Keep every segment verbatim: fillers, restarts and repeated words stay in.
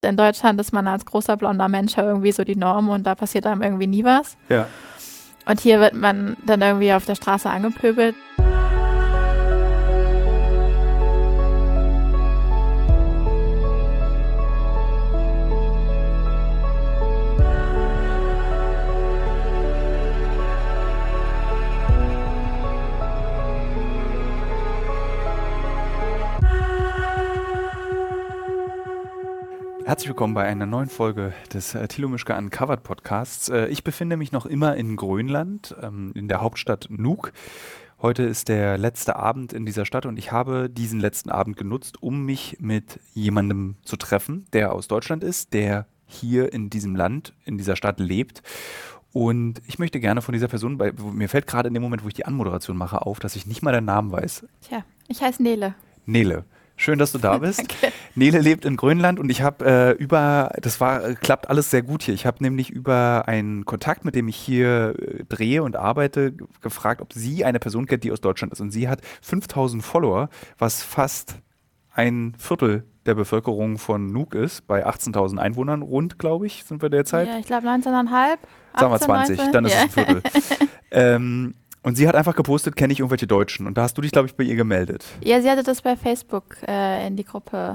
In Deutschland ist man als großer blonder Mensch ja irgendwie so die Norm und da passiert einem irgendwie nie was. Ja. Und hier wird man dann irgendwie auf der Straße angepöbelt. Herzlich willkommen bei einer neuen Folge des äh, Thilo Mischke Uncovered Podcasts. Äh, ich befinde mich noch immer in Grönland, ähm, in der Hauptstadt Nuuk. Heute ist der letzte Abend in dieser Stadt und ich habe diesen letzten Abend genutzt, um mich mit jemandem zu treffen, der aus Deutschland ist, der hier in diesem Land, in dieser Stadt lebt. Und ich möchte gerne von dieser Person, bei, mir fällt gerade in dem Moment, wo ich die Anmoderation mache, auf, dass ich nicht mal den Namen weiß. Tja, ich heiße Nele. Nele. Schön, dass du da bist. Danke. Nele lebt in Grönland und ich habe äh, über, das war, äh, klappt alles sehr gut hier. Ich habe nämlich über einen Kontakt, mit dem ich hier äh, drehe und arbeite, g- gefragt, ob sie eine Person kennt, die aus Deutschland ist. Und sie hat fünftausend Follower, was fast ein Viertel der Bevölkerung von Nuuk ist, bei achtzehntausend Einwohnern rund, glaube ich, sind wir derzeit. Ja, ich glaube neunzehn Komma fünf. Sagen wir zwanzig, dann ist ja. es ein Viertel. ähm, und sie hat einfach gepostet, kenne ich irgendwelche Deutschen. Und da hast du dich, glaube ich, bei ihr gemeldet. Ja, sie hatte das bei Facebook äh, in die Gruppe.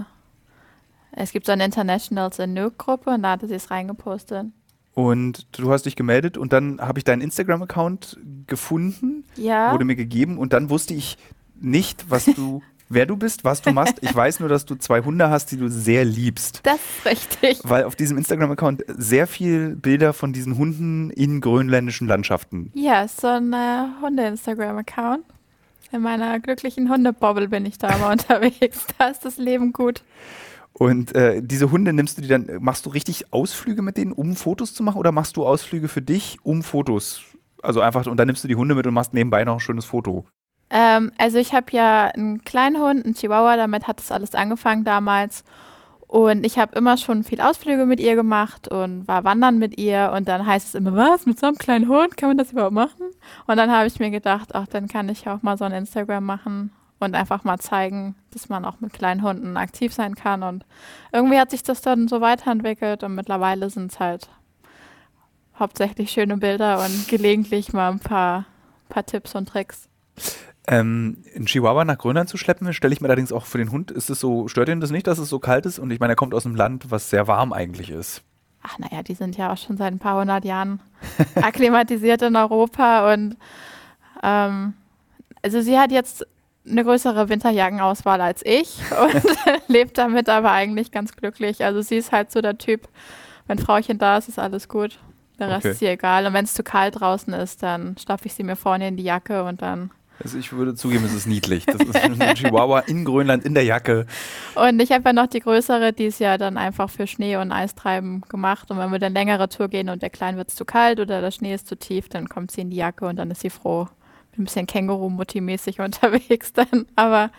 Es gibt so eine Internationals in Nuuk-Gruppe und da hatte sie es reingepostet. Und du hast dich gemeldet und dann habe ich deinen Instagram-Account gefunden, Ja. wurde mir gegeben und dann wusste ich nicht, was du, wer du bist, was du machst. Ich weiß nur, dass du zwei Hunde hast, die du sehr liebst. Das ist richtig. Weil auf diesem Instagram-Account sehr viel Bilder von diesen Hunden in grönländischen Landschaften. Ja, ist so ein äh, Hunde-Instagram-Account. In meiner glücklichen Hundebobble bin ich da mal unterwegs. Da ist das Leben gut. Und äh, diese Hunde nimmst du die dann, machst du richtig Ausflüge mit denen, um Fotos zu machen oder machst du Ausflüge für dich, um Fotos? Also einfach, und dann nimmst du die Hunde mit und machst nebenbei noch ein schönes Foto. Ähm, also ich habe ja einen kleinen Hund, einen Chihuahua, damit hat das alles angefangen damals. Und ich habe immer schon viel Ausflüge mit ihr gemacht und war wandern mit ihr. Und dann heißt es immer, was, mit so einem kleinen Hund, kann man das überhaupt machen? Und dann habe ich mir gedacht, ach, dann kann ich auch mal so ein Instagram machen und einfach mal zeigen, dass man auch mit kleinen Hunden aktiv sein kann. Und irgendwie hat sich das dann so weiterentwickelt und mittlerweile sind es halt hauptsächlich schöne Bilder und gelegentlich mal ein paar, paar Tipps und Tricks. Ähm, einen Chihuahua nach Grönland zu schleppen, stelle ich mir allerdings auch für den Hund, ist es so, stört ihn das nicht, dass es so kalt ist? Und ich meine, er kommt aus einem Land, was sehr warm eigentlich ist. Ach naja, die sind ja auch schon seit ein paar hundert Jahren akklimatisiert in Europa. Und ähm, also sie hat jetzt eine größere Winterjackenauswahl als ich und lebt damit aber eigentlich ganz glücklich. Also sie ist halt so der Typ, wenn Frauchen da ist, ist alles gut. Der Rest Okay. ist ihr egal. Und wenn es zu kalt draußen ist, dann stopfe ich sie mir vorne in die Jacke und dann. Also ich würde zugeben, es ist niedlich. Das ist ein Chihuahua in Grönland in der Jacke. Und ich habe ja noch die größere, die ist ja dann einfach für Schnee und Eistreiben gemacht. Und wenn wir dann längere Tour gehen und der Kleine wird zu kalt oder der Schnee ist zu tief, dann kommt sie in die Jacke und dann ist sie froh. Ein bisschen Känguru-Mutti-mäßig unterwegs dann. Aber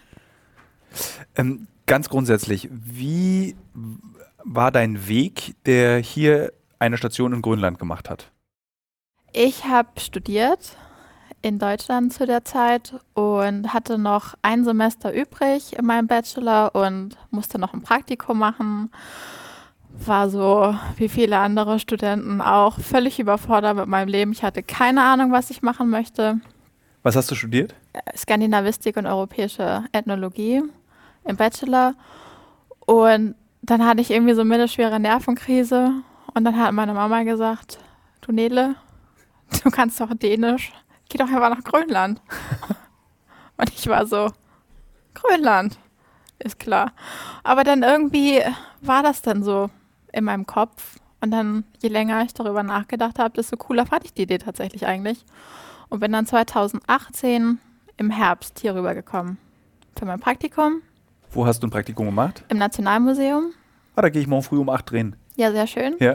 Ähm, ganz grundsätzlich, wie w- war dein Weg, der hier eine Station in Grönland gemacht hat? ich habe studiert in Deutschland zu der Zeit und hatte noch ein Semester übrig in meinem Bachelor und musste noch ein Praktikum machen. War so wie viele andere Studenten auch völlig überfordert mit meinem Leben. Ich hatte keine Ahnung, was ich machen möchte. Was hast du studiert? Skandinavistik und europäische Ethnologie im Bachelor. Und dann hatte ich irgendwie so eine mittelschwere Nervenkrise. Und dann hat meine Mama gesagt, du Nele, du kannst doch Dänisch. Geh doch einfach nach Grönland. Und ich war so, Grönland, ist klar. Aber dann irgendwie war das dann so in meinem Kopf. Und dann, je länger ich darüber nachgedacht habe, desto cooler fand ich die Idee tatsächlich eigentlich. Und bin dann zweitausendachtzehn im Herbst hier rübergekommen für mein Praktikum Wo hast du ein Praktikum gemacht? im Nationalmuseum. Ah, da gehe ich morgen früh um acht drehen. Ja, sehr schön. Ja.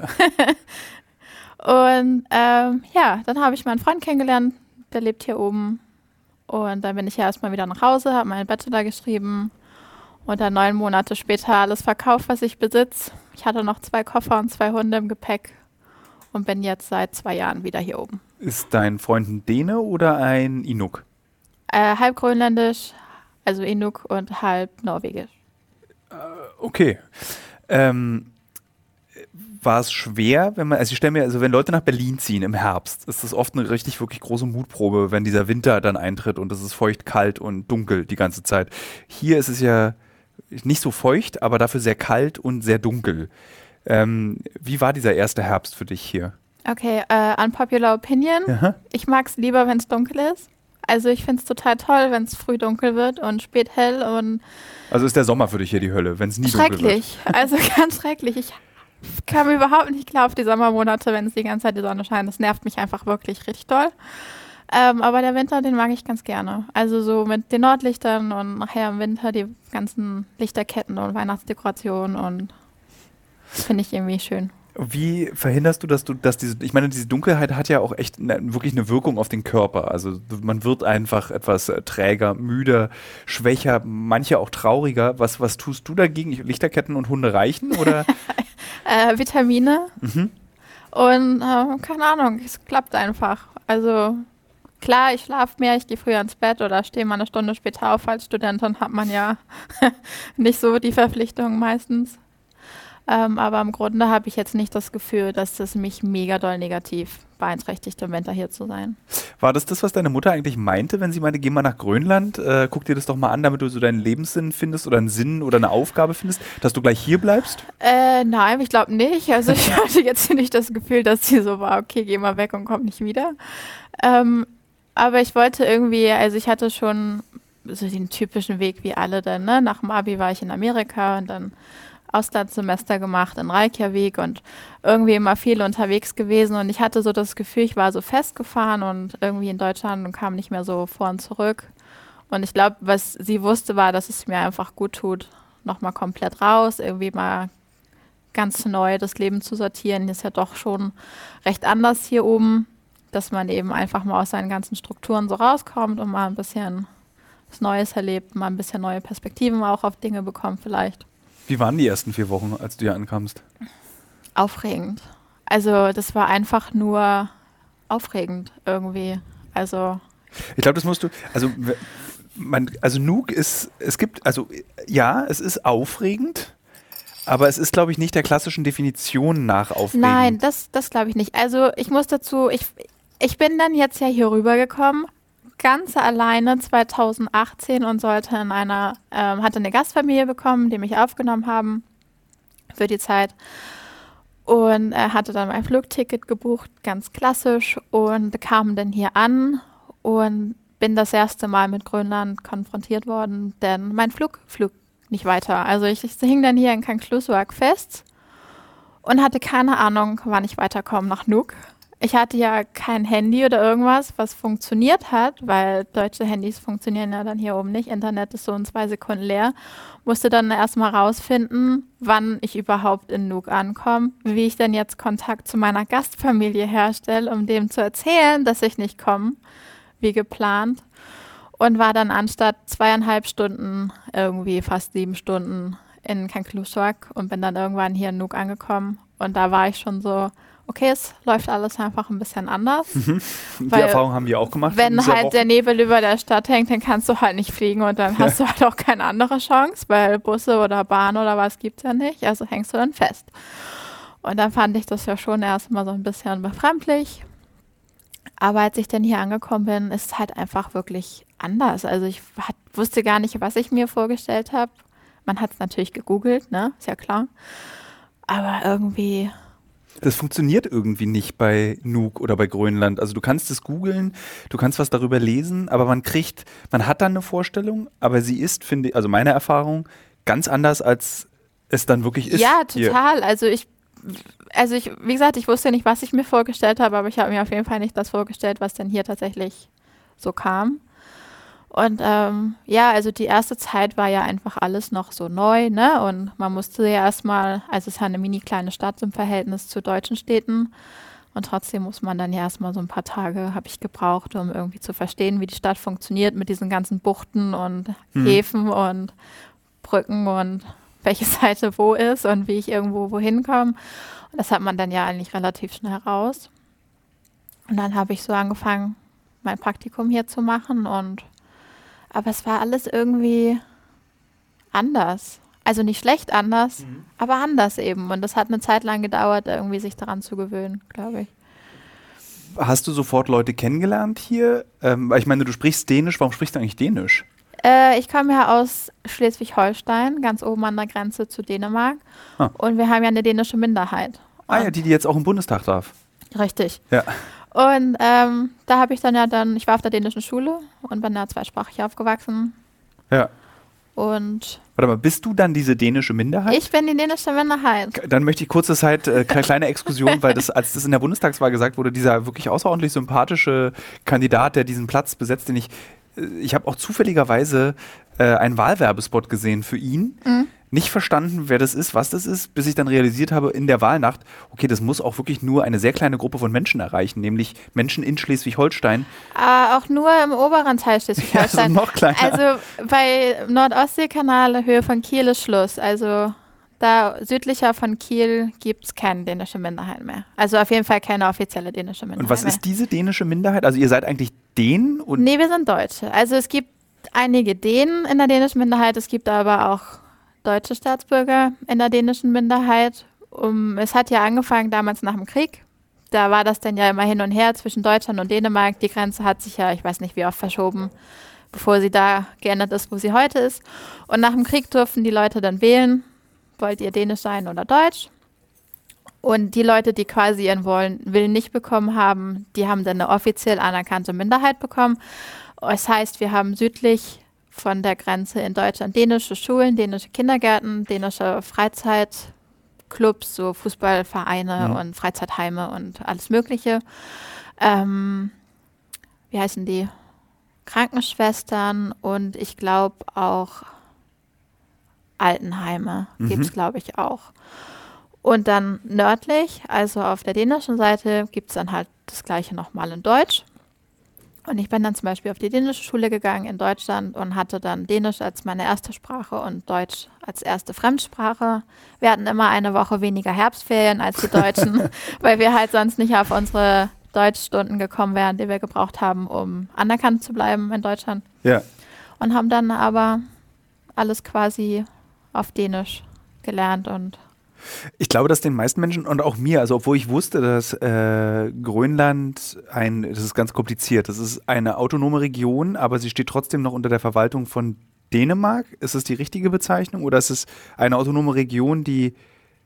Und ähm, ja, dann habe ich meinen Freund kennengelernt, der lebt hier oben. Und dann bin ich ja erstmal wieder nach Hause, habe meinen Bachelor geschrieben und dann neun Monate später alles verkauft, was ich besitze. Ich hatte noch zwei Koffer und zwei Hunde im Gepäck und bin jetzt seit zwei Jahren wieder hier oben. Ist dein Freund ein Däne oder ein Inuk? Äh, halb grönländisch, also Inuk und halb norwegisch. Okay. Ähm, war es schwer, wenn man, also ich stelle mir, also wenn Leute nach Berlin ziehen im Herbst, ist das oft eine richtig, wirklich große Mutprobe, wenn dieser Winter dann eintritt und es ist feucht, kalt und dunkel die ganze Zeit. Hier ist es ja nicht so feucht, aber dafür sehr kalt und sehr dunkel. Ähm, wie war dieser erste Herbst für dich hier? Okay, äh, unpopular opinion. Aha. Ich mag es lieber, wenn es dunkel ist. Also ich finde es total toll, wenn es früh dunkel wird und spät hell und Also ist der Sommer für dich hier die Hölle, wenn es nie dunkel wird? schrecklich. Also ganz schrecklich. Ich kam überhaupt nicht klar auf die Sommermonate, wenn es die ganze Zeit die Sonne scheint. Das nervt mich einfach wirklich richtig doll. Ähm, aber der Winter, den mag ich ganz gerne. Also so mit den Nordlichtern und nachher im Winter die ganzen Lichterketten und Weihnachtsdekorationen und finde ich irgendwie schön. Wie verhinderst du, dass du, dass diese, ich meine, diese Dunkelheit hat ja auch echt ne, wirklich eine Wirkung auf den Körper. Also man wird einfach etwas äh, träger, müder, schwächer, manche auch trauriger. Was, was tust du dagegen? Lichterketten und Hunde reichen oder? äh, Vitamine Mhm. und äh, keine Ahnung, es klappt einfach. Also klar, ich schlafe mehr, ich gehe früher ins Bett oder stehe mal eine Stunde später auf. Als Studentin hat man ja nicht so die Verpflichtung meistens. Ähm, aber im Grunde habe ich jetzt nicht das Gefühl, dass das mich mega doll negativ beeinträchtigt, im Winter hier zu sein. War das das, was deine Mutter eigentlich meinte, wenn sie meinte, geh mal nach Grönland, äh, guck dir das doch mal an, damit du so deinen Lebenssinn findest oder einen Sinn oder eine Aufgabe findest, dass du gleich hier bleibst? Äh, nein, ich glaube nicht. Also ich hatte jetzt nicht das Gefühl, dass sie so war, okay, geh mal weg und komm nicht wieder. Ähm, aber ich wollte irgendwie, also ich hatte schon so den typischen Weg wie alle dann, ne? Nach dem Abi war ich in Amerika und dann Auslandssemester gemacht in Reykjavik und irgendwie immer viel unterwegs gewesen und ich hatte so das Gefühl, ich war so festgefahren und irgendwie in Deutschland und kam nicht mehr so vor und zurück. Und ich glaube, was sie wusste, war, dass es mir einfach gut tut, nochmal komplett raus, irgendwie mal ganz neu das Leben zu sortieren. Ist ja doch schon recht anders hier oben, dass man eben einfach mal aus seinen ganzen Strukturen so rauskommt und mal ein bisschen was Neues erlebt, mal ein bisschen neue Perspektiven auch auf Dinge bekommt vielleicht. Wie waren die ersten vier Wochen, als du hier ankamst? Aufregend. Also das war einfach nur aufregend irgendwie. Also Ich glaube, das musst du, also w- man, also Nuuk ist, es gibt, also ja, es ist aufregend, aber es ist, glaube ich, nicht der klassischen Definition nach aufregend. nein, das, das glaube ich nicht. Also ich muss dazu, ich, ich bin dann jetzt ja hier rübergekommen, ganz alleine zweitausendachtzehn und sollte in einer, ähm, hatte eine Gastfamilie bekommen, die mich aufgenommen haben für die Zeit. Und er hatte dann mein Flugticket gebucht, ganz klassisch, und kam dann hier an und bin das erste Mal mit Grönland konfrontiert worden, denn mein Flug flog nicht weiter. Also ich, ich hing dann hier in Kangerlussuaq fest und hatte keine Ahnung, wann ich weiterkomme nach Nuuk. Ich hatte ja kein Handy oder irgendwas, was funktioniert hat, weil deutsche Handys funktionieren ja dann hier oben nicht. Internet ist so in zwei Sekunden leer. Musste dann erstmal rausfinden, wann ich überhaupt in Nuuk ankomme, wie ich dann jetzt Kontakt zu meiner Gastfamilie herstelle, um dem zu erzählen, dass ich nicht komme, wie geplant. Und war dann anstatt zweieinhalb Stunden irgendwie fast sieben Stunden in Kangerlussuaq und bin dann irgendwann hier in Nuuk angekommen. Und da war ich schon so, okay, es läuft alles einfach ein bisschen anders. Die Weil Erfahrung haben wir auch gemacht. in wenn dieser halt Woche. der Nebel über der Stadt hängt, dann kannst du halt nicht fliegen und dann hast du halt auch keine andere Chance, weil Busse oder Bahn oder was gibt's ja nicht. Also hängst du dann fest. Und dann fand ich das ja schon erstmal so ein bisschen befremdlich. Aber als ich dann hier angekommen bin, ist es halt einfach wirklich anders. Also ich hat, wusste gar nicht, was ich mir vorgestellt habe. Man hat es natürlich gegoogelt, ne? Ist ja klar. Aber irgendwie, Das funktioniert irgendwie nicht bei Nuuk oder bei Grönland. Also du kannst es googeln, du kannst was darüber lesen, aber man kriegt, man hat dann eine Vorstellung, aber sie ist, finde ich, also meine Erfahrung, ganz anders, als es dann wirklich ist. ja, hier. total. Also ich, also ich, wie gesagt, ich wusste nicht, was ich mir vorgestellt habe, aber ich habe mir auf jeden Fall nicht das vorgestellt, was denn hier tatsächlich so kam. Und ähm, ja, also die erste Zeit war ja einfach alles noch so neu, ne? Und man musste ja erstmal, also es ist ja eine mini kleine Stadt im Verhältnis zu deutschen Städten. Und trotzdem muss man dann ja erstmal so ein paar Tage, habe ich gebraucht, um irgendwie zu verstehen, wie die Stadt funktioniert mit diesen ganzen Buchten und Hm. Häfen und Brücken und welche Seite wo ist und wie ich irgendwo wohin komme. Und das hat man dann ja eigentlich relativ schnell raus. Und dann habe ich so angefangen, mein Praktikum hier zu machen und aber es war alles irgendwie anders. Also nicht schlecht anders, Mhm. aber anders eben. Und das hat eine Zeit lang gedauert, irgendwie sich daran zu gewöhnen, glaube ich. Hast du sofort Leute kennengelernt hier? Ähm, weil ich meine, du sprichst Dänisch. Warum sprichst du eigentlich Dänisch? Äh, ich komme ja aus Schleswig-Holstein, ganz oben an der Grenze zu Dänemark. Ah. Und wir haben ja eine dänische Minderheit. Ah ja, Und- die, die jetzt auch im Bundestag darf. Richtig. Ja. Und ähm, da habe ich dann ja dann, ich war auf der dänischen Schule und bin ja zweisprachig aufgewachsen. Ja. Und Warte mal, bist du dann diese dänische Minderheit? ich bin die dänische Minderheit. Dann möchte ich kurze Zeit, äh, kle- kleine Exkursion, weil das, als das in der Bundestagswahl gesagt wurde, dieser wirklich außerordentlich sympathische Kandidat, der diesen Platz besetzt, den ich, äh, ich habe auch zufälligerweise äh, einen Wahlwerbespot gesehen für ihn. Mhm. Nicht verstanden, wer das ist, was das ist, bis ich dann realisiert habe in der Wahlnacht, okay, das muss auch wirklich nur eine sehr kleine Gruppe von Menschen erreichen, nämlich Menschen in Schleswig-Holstein. Äh, auch nur im oberen Teil Schleswig-Holstein. Also noch kleiner. Also bei Nord-Ostsee-Kanal, Höhe von Kiel ist Schluss. Also da südlicher von Kiel gibt es keine dänische Minderheit mehr. Also auf jeden Fall keine offizielle dänische Minderheit Und was mehr. ist diese dänische Minderheit? Also ihr seid eigentlich Dänen? Und Nee, wir sind Deutsche. Also es gibt einige Dänen in der dänischen Minderheit, es gibt aber auch deutsche Staatsbürger in der dänischen Minderheit. Um, es hat ja angefangen damals nach dem Krieg. Da war das dann ja immer hin und her zwischen Deutschland und Dänemark. Die Grenze hat sich ja, ich weiß nicht wie oft, verschoben, bevor sie da geändert ist, wo sie heute ist. Und nach dem Krieg durften die Leute dann wählen, wollt ihr Dänisch sein oder Deutsch. Und die Leute, die quasi ihren Wollen, Willen nicht bekommen haben, die haben dann eine offiziell anerkannte Minderheit bekommen. Das heißt, wir haben südlich von der Grenze in Deutschland dänische Schulen, dänische Kindergärten, dänische Freizeitclubs, so Fußballvereine Mhm. und Freizeitheime und alles Mögliche. Ähm, wie heißen die? Krankenschwestern und ich glaube auch Altenheime Mhm. gibt es, glaube ich, auch. Und dann nördlich, also auf der dänischen Seite, gibt es dann halt das Gleiche nochmal in Deutsch. Und ich bin dann zum Beispiel auf die dänische Schule gegangen in Deutschland und hatte dann Dänisch als meine erste Sprache und Deutsch als erste Fremdsprache. Wir hatten immer eine Woche weniger Herbstferien als die Deutschen, weil wir halt sonst nicht auf unsere Deutschstunden gekommen wären, die wir gebraucht haben, um anerkannt zu bleiben in Deutschland. ja. Und haben dann aber alles quasi auf Dänisch gelernt und Ich glaube, dass den meisten Menschen und auch mir, also obwohl ich wusste, dass äh, Grönland ein, das ist ganz kompliziert, das ist eine autonome Region, aber sie steht trotzdem noch unter der Verwaltung von Dänemark. Ist das die richtige Bezeichnung oder ist es eine autonome Region, die,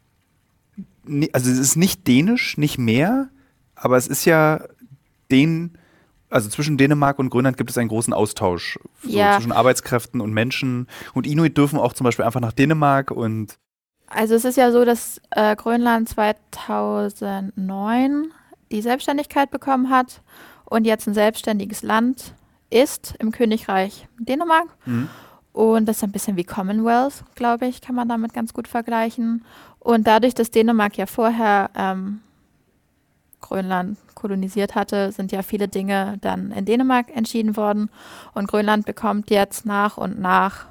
ni- also es ist nicht dänisch, nicht mehr, aber es ist ja den, also zwischen Dänemark und Grönland gibt es einen großen Austausch so Ja. zwischen Arbeitskräften und Menschen und Inuit dürfen auch zum Beispiel einfach nach Dänemark und also es ist ja so, dass äh, Grönland zweitausendneun die Selbstständigkeit bekommen hat und jetzt ein selbstständiges Land ist im Königreich Dänemark. Mhm. Und das ist ein bisschen wie Commonwealth, glaube ich, kann man damit ganz gut vergleichen. Und dadurch, dass Dänemark ja vorher ähm, Grönland kolonisiert hatte, sind ja viele Dinge dann in Dänemark entschieden worden. Und Grönland bekommt jetzt nach und nach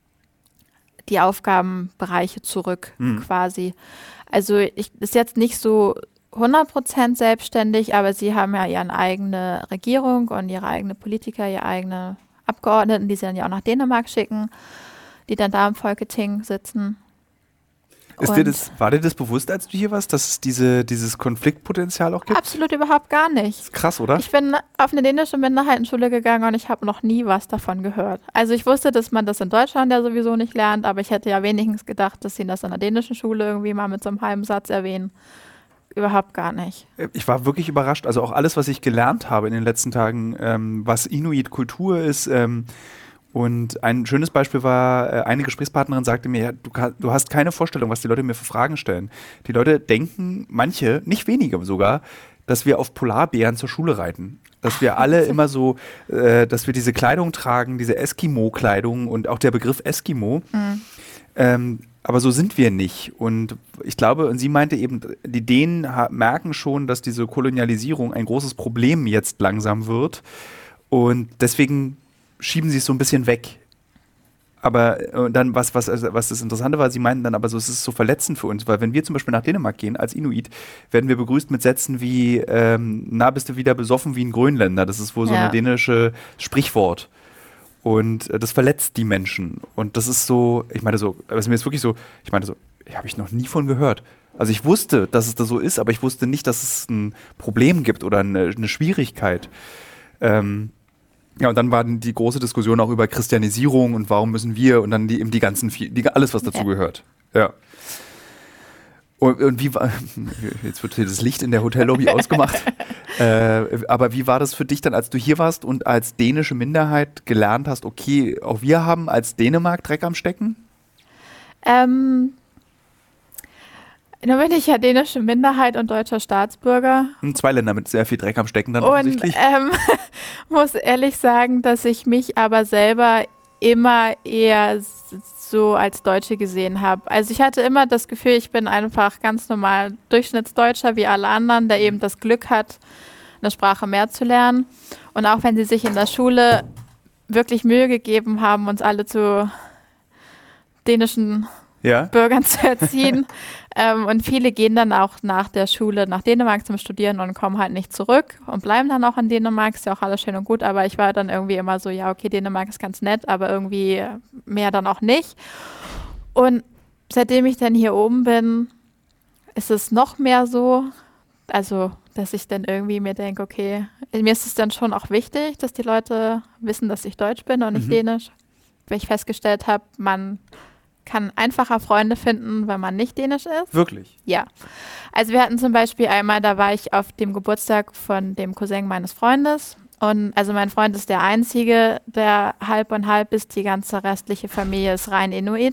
die Aufgabenbereiche zurück, Mhm. quasi. Also ich ist jetzt nicht so hundert Prozent selbstständig, aber sie haben ja ihre eigene Regierung und ihre eigene Politiker, ihre eigene Abgeordneten, die sie dann ja auch nach Dänemark schicken, die dann da im Folketing sitzen. Ist dir Und das, war dir das bewusst, als du hier warst, dass es diese, dieses Konfliktpotenzial auch gibt? absolut überhaupt gar nicht. Das ist krass, oder? Ich bin auf eine dänische Minderheitenschule gegangen und ich habe noch nie was davon gehört. Also ich wusste, dass man das in Deutschland ja sowieso nicht lernt, aber ich hätte ja wenigstens gedacht, dass sie das in der dänischen Schule irgendwie mal mit so einem halben Satz erwähnen. Überhaupt gar nicht. Ich war wirklich überrascht. Also auch alles, was ich gelernt habe in den letzten Tagen, ähm, was Inuit-Kultur ist. Ähm, und ein schönes Beispiel war, äh, eine Gesprächspartnerin sagte mir, ja, du, ka- du hast keine Vorstellung, was die Leute mir für Fragen stellen. Die Leute denken, manche, nicht wenige sogar, dass wir auf Polarbären zur Schule reiten. Dass wir alle immer so, äh, dass wir diese Kleidung tragen, diese Eskimo-Kleidung und auch der Begriff Eskimo. Mhm. Ähm, aber so sind wir nicht. Und ich glaube, und sie meinte eben, die Dänen ha- merken schon, dass diese Kolonialisierung ein großes Problem jetzt langsam wird. Und deswegen schieben sie es so ein bisschen weg. Aber äh, dann, was, was, also, was das Interessante war, sie meinten dann aber so, es ist so verletzend für uns, weil wenn wir zum Beispiel nach Dänemark gehen, als Inuit, werden wir begrüßt mit Sätzen wie, ähm, na, bist du wieder besoffen wie ein Grönländer. Das ist wohl so Ja. eine dänische Sprichwort. Und äh, das verletzt die Menschen. Und das ist so, ich meine so, also mir ist wirklich so, ich meine so, habe ich noch nie von gehört. Also ich wusste, dass es da so ist, aber ich wusste nicht, dass es ein Problem gibt oder eine, eine Schwierigkeit. Ähm, ja, und dann war die große Diskussion auch über Christianisierung und warum müssen wir und dann die, eben die ganzen, die, alles, was dazu gehört. Ja. Und, und wie war, jetzt wird hier das Licht in der Hotellobby ausgemacht, äh, aber wie war das für dich dann, als du hier warst und als dänische Minderheit gelernt hast, okay, auch wir haben als Dänemark Dreck am Stecken? Ähm, nun bin ich ja dänische Minderheit und deutscher Staatsbürger. Zwei Länder mit sehr viel Dreck am Stecken dann und offensichtlich. Ähm, muss ehrlich sagen, dass ich mich aber selber immer eher so als Deutsche gesehen habe. Also ich hatte immer das Gefühl, ich bin einfach ganz normal Durchschnittsdeutscher wie alle anderen, der eben das Glück hat, eine Sprache mehr zu lernen. Und auch wenn sie sich in der Schule wirklich Mühe gegeben haben, uns alle zu dänischen ja. Bürgern zu erziehen. ähm, und viele gehen dann auch nach der Schule nach Dänemark zum Studieren und kommen halt nicht zurück und bleiben dann auch in Dänemark. Ist ja auch alles schön und gut, aber ich war dann irgendwie immer so, ja, okay, Dänemark ist ganz nett, aber irgendwie mehr dann auch nicht. Und seitdem ich dann hier oben bin, ist es noch mehr so, also, dass ich dann irgendwie mir denke, okay, mir ist es dann schon auch wichtig, dass die Leute wissen, dass ich Deutsch bin und nicht mhm. Dänisch. Weil ich festgestellt habe, man kann einfacher Freunde finden, wenn man nicht Dänisch ist. Wirklich? Ja. Also wir hatten zum Beispiel einmal, da war ich auf dem Geburtstag von dem Cousin meines Freundes. Und also mein Freund ist der Einzige, der halb und halb ist. Die ganze restliche Familie ist rein Inuit.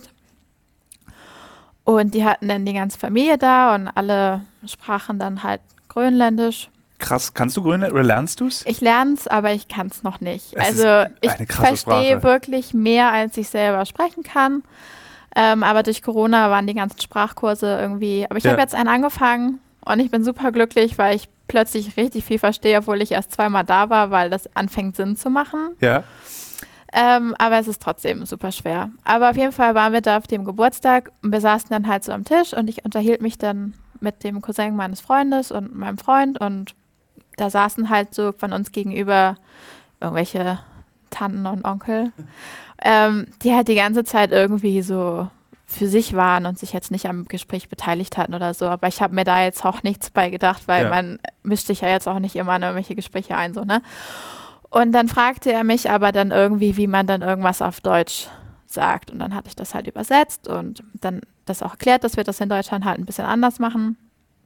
Und die hatten dann die ganze Familie da und alle sprachen dann halt Grönländisch. Krass, kannst du Grönländisch oder lernst du es? Ich lerne es, aber ich kann es noch nicht. Es also ich verstehe wirklich mehr, als ich selber sprechen kann. Ähm, aber durch Corona waren die ganzen Sprachkurse irgendwie, aber ich ja. habe jetzt einen angefangen und ich bin super glücklich, weil ich plötzlich richtig viel verstehe, obwohl ich erst zweimal da war, weil das anfängt Sinn zu machen. Ja. Ähm, aber es ist trotzdem super schwer. Aber auf jeden Fall waren wir da auf dem Geburtstag und wir saßen dann halt so am Tisch und ich unterhielt mich dann mit dem Cousin meines Freundes und meinem Freund und da saßen halt so von uns gegenüber irgendwelche Tanten und Onkel, ähm, die halt die ganze Zeit irgendwie so für sich waren und sich jetzt nicht am Gespräch beteiligt hatten oder so. Aber ich habe mir da jetzt auch nichts bei gedacht, weil ja. man mischt sich ja jetzt auch nicht immer in irgendwelche Gespräche ein, so, ne? Und dann fragte er mich aber dann irgendwie, wie man dann irgendwas auf Deutsch sagt. Und dann hatte ich das halt übersetzt und dann das auch erklärt, dass wir das in Deutschland halt ein bisschen anders machen.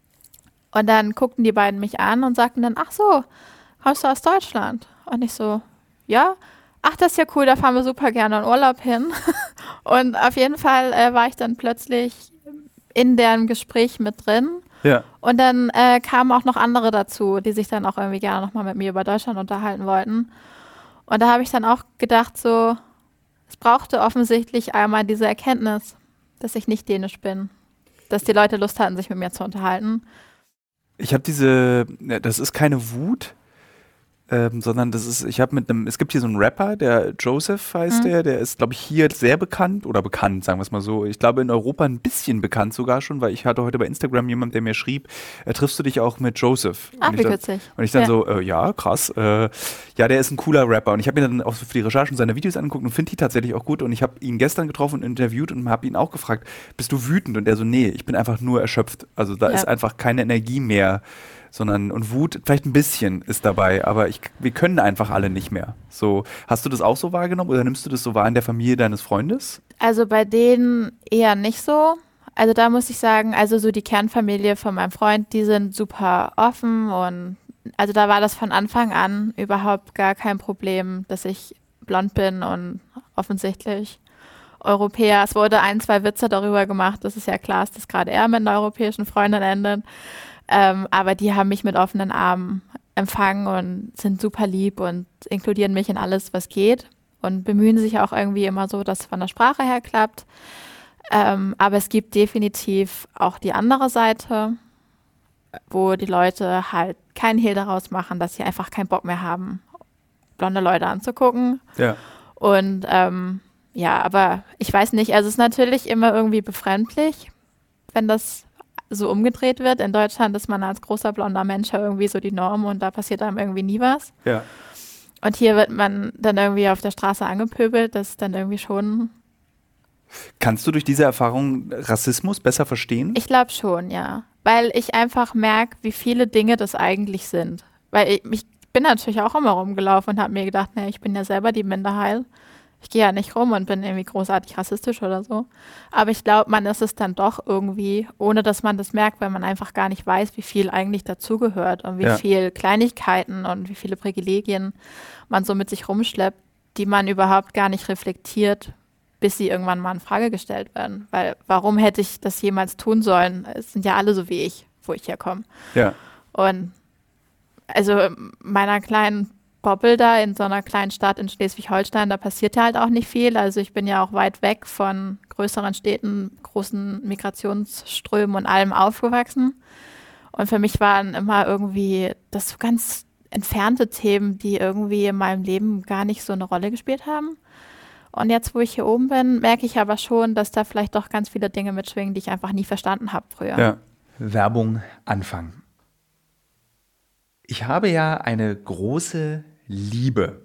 Und dann guckten die beiden mich an und sagten dann, ach so, kommst du aus Deutschland? Und ich so, ja. Ach, das ist ja cool, da fahren wir super gerne in Urlaub hin. Und auf jeden Fall äh, war ich dann plötzlich in deren Gespräch mit drin. Ja. Und dann äh, kamen auch noch andere dazu, die sich dann auch irgendwie gerne nochmal mit mir über Deutschland unterhalten wollten. Und da habe ich dann auch gedacht, so, es brauchte offensichtlich einmal diese Erkenntnis, dass ich nicht dänisch bin. Dass die Leute Lust hatten, sich mit mir zu unterhalten. Ich habe diese, das ist keine Wut, ähm, sondern das ist, ich habe mit einem, es gibt hier so einen Rapper, der Joseph heißt mhm. der, der ist, glaube ich, hier sehr bekannt oder bekannt, sagen wir es mal so. Ich glaube, in Europa ein bisschen bekannt sogar schon, weil ich hatte heute bei Instagram jemanden, der mir schrieb, äh, triffst du dich auch mit Joseph? Ach, wie witzig. Und ich dann ja. so, äh, ja, krass. Äh, ja, der ist ein cooler Rapper. Und ich habe mir dann auch für die Recherchen seine Videos angeguckt und finde die tatsächlich auch gut. Und ich habe ihn gestern getroffen und interviewt und habe ihn auch gefragt, bist du wütend? Und er so, nee, ich bin einfach nur erschöpft. Also da ja. ist einfach keine Energie mehr. Sondern, und Wut, vielleicht ein bisschen ist dabei, aber ich, wir können einfach alle nicht mehr. So, hast du das auch so wahrgenommen oder nimmst du das so wahr in der Familie deines Freundes? Also bei denen eher nicht so. Also da muss ich sagen, also so die Kernfamilie von meinem Freund, die sind super offen und also da war das von Anfang an überhaupt gar kein Problem, dass ich blond bin und offensichtlich Europäer. Es wurde ein, zwei Witze darüber gemacht, dass es ja klar ist, dass gerade er mit einer europäischen Freundin endet. Ähm, aber die haben mich mit offenen Armen empfangen und sind super lieb und inkludieren mich in alles, was geht und bemühen sich auch irgendwie immer so, dass es von der Sprache her klappt. Ähm, aber es gibt definitiv auch die andere Seite, wo die Leute halt keinen Hehl daraus machen, dass sie einfach keinen Bock mehr haben, blonde Leute anzugucken. Ja. Und ähm, ja, aber ich weiß nicht, also es ist natürlich immer irgendwie befremdlich, wenn das so umgedreht wird. In Deutschland ist man als großer blonder Mensch ja irgendwie so die Norm und da passiert einem irgendwie nie was. Ja. Und hier wird man dann irgendwie auf der Straße angepöbelt, das ist dann irgendwie schon. Kannst du durch diese Erfahrung Rassismus besser verstehen? Ich glaube schon, ja. Weil ich einfach merke, wie viele Dinge das eigentlich sind. Weil ich, ich bin natürlich auch immer rumgelaufen und habe mir gedacht, naja, ich bin ja selber die Minderheit. Ich gehe ja nicht rum und bin irgendwie großartig rassistisch oder so. Aber ich glaube, man ist es dann doch irgendwie, ohne dass man das merkt, weil man einfach gar nicht weiß, wie viel eigentlich dazugehört und wie Ja. viel Kleinigkeiten und wie viele Privilegien man so mit sich rumschleppt, die man überhaupt gar nicht reflektiert, bis sie irgendwann mal in Frage gestellt werden. Weil warum hätte ich das jemals tun sollen? Es sind ja alle so wie ich, wo ich herkomme. Ja. Und also in meiner kleinen Bobble da in so einer kleinen Stadt in Schleswig-Holstein, da passiert ja halt auch nicht viel. Also ich bin ja auch weit weg von größeren Städten, großen Migrationsströmen und allem aufgewachsen. Und für mich waren immer irgendwie das so ganz entfernte Themen, die irgendwie in meinem Leben gar nicht so eine Rolle gespielt haben. Und jetzt, wo ich hier oben bin, merke ich aber schon, dass da vielleicht doch ganz viele Dinge mitschwingen, die ich einfach nie verstanden habe früher. Ja. Werbung Anfang. Ich habe ja eine große Liebe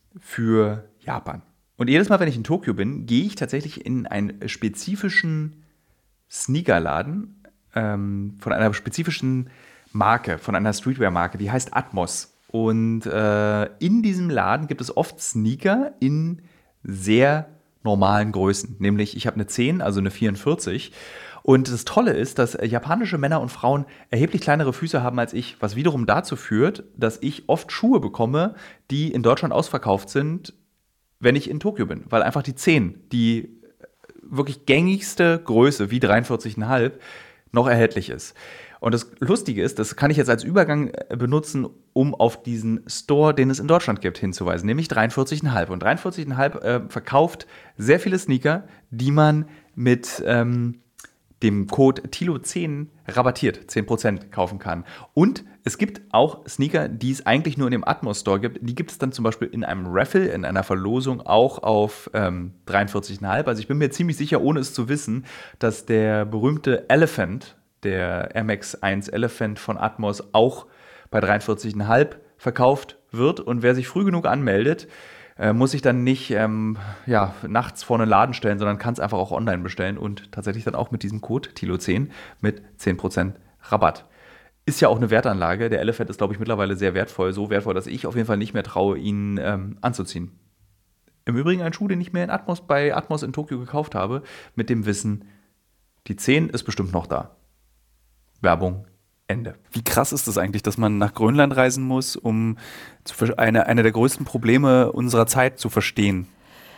für Japan. Und jedes Mal, wenn ich in Tokio bin, gehe ich tatsächlich in einen spezifischen Sneakerladen ähm, von einer spezifischen Marke, von einer Streetwear-Marke, die heißt Atmos. Und äh, in diesem Laden gibt es oft Sneaker in sehr normalen Größen. Nämlich, ich habe eine zehn, also eine vierundvierzig. Und das Tolle ist, dass japanische Männer und Frauen erheblich kleinere Füße haben als ich, was wiederum dazu führt, dass ich oft Schuhe bekomme, die in Deutschland ausverkauft sind, wenn ich in Tokio bin. Weil einfach die zehn, die wirklich gängigste Größe, wie dreiundvierzig Komma fünf, noch erhältlich ist. Und das Lustige ist, das kann ich jetzt als Übergang benutzen, um auf diesen Store, den es in Deutschland gibt, hinzuweisen, nämlich dreiundvierzig Komma fünf. Und dreiundvierzig Komma fünf äh, verkauft sehr viele Sneaker, die man mit ähm, dem Code T I L O zehn rabattiert, zehn Prozent kaufen kann. Und es gibt auch Sneaker, die es eigentlich nur in dem Atmos Store gibt. Die gibt es dann zum Beispiel in einem Raffle, in einer Verlosung auch auf ähm, dreiundvierzig Komma fünf. Also ich bin mir ziemlich sicher, ohne es zu wissen, dass der berühmte Elephant, der Air Max eins Elephant von Atmos, auch bei dreiundvierzig Komma fünf verkauft wird. Und wer sich früh genug anmeldet, äh, muss sich dann nicht ähm, ja, nachts vor einen Laden stellen, sondern kann es einfach auch online bestellen und tatsächlich dann auch mit diesem Code T I L O zehn mit zehn Prozent Rabatt. Ist ja auch eine Wertanlage. Der Elephant ist, glaube ich, mittlerweile sehr wertvoll. So wertvoll, dass ich auf jeden Fall nicht mehr traue, ihn ähm, anzuziehen. Im Übrigen ein Schuh, den ich mir in Atmos, bei Atmos in Tokio gekauft habe, mit dem Wissen, die zehn ist bestimmt noch da. Werbung, Ende. Wie krass ist das eigentlich, dass man nach Grönland reisen muss, um zu, eine, eine der größten Probleme unserer Zeit zu verstehen?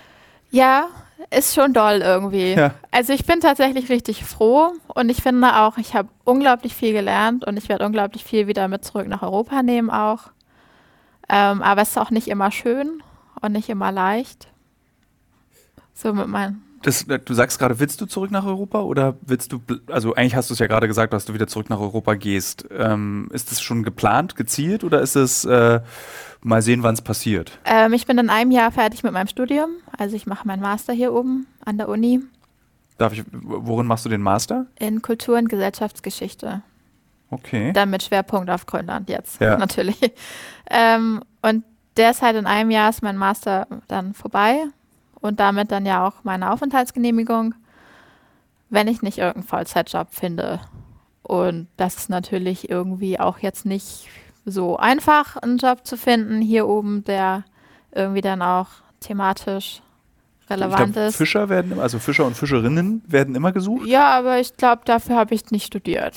Ja, ist schon doll irgendwie. Ja. Also ich bin tatsächlich richtig froh und ich finde auch, ich habe unglaublich viel gelernt und ich werde unglaublich viel wieder mit zurück nach Europa nehmen auch. Ähm, aber es ist auch nicht immer schön und nicht immer leicht. So mit meinen... Das, du sagst gerade, willst du zurück nach Europa oder willst du, also eigentlich hast du es ja gerade gesagt, dass du wieder zurück nach Europa gehst. Ähm, ist das schon geplant, gezielt oder ist es äh, mal sehen, wann es passiert? Ähm, ich bin in einem Jahr fertig mit meinem Studium. Also ich mache meinen Master hier oben an der Uni Darf ich, worin machst du den Master? in Kultur- und Gesellschaftsgeschichte. Okay. Dann mit Schwerpunkt auf Grönland jetzt, Ja. natürlich. Ähm, und derzeit in einem Jahr ist mein Master dann vorbei. Und damit dann ja auch meine Aufenthaltsgenehmigung, wenn ich nicht irgendeinen Vollzeitjob finde. Und das ist natürlich irgendwie auch jetzt nicht so einfach, einen Job zu finden hier oben, der irgendwie dann auch thematisch relevant ich glaub, ist. Fischer werden, also Fischer und Fischerinnen werden immer gesucht. Ja, aber ich glaube, dafür habe ich nicht studiert.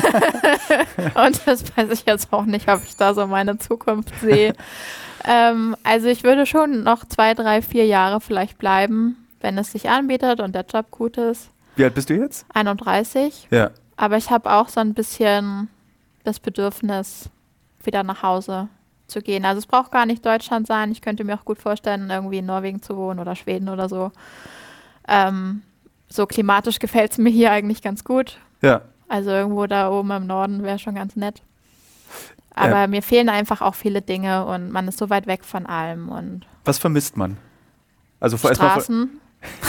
Und das weiß ich jetzt auch nicht, ob ich da so meine Zukunft sehe. Ähm, also ich würde schon noch zwei, drei, vier Jahre vielleicht bleiben, wenn es sich anbietet und der Job gut ist. Wie alt bist du jetzt? einunddreißig. Ja. Aber ich habe auch so ein bisschen das Bedürfnis, wieder nach Hause zu gehen. Also es braucht gar nicht Deutschland sein. Ich könnte mir auch gut vorstellen, irgendwie in Norwegen zu wohnen oder Schweden oder so. Ähm, so klimatisch gefällt es mir hier eigentlich ganz gut. Ja. Also irgendwo da oben im Norden wäre schon ganz nett. Aber äh, mir fehlen einfach auch viele Dinge und man ist so weit weg von allem. Und was vermisst man? Also Straßen.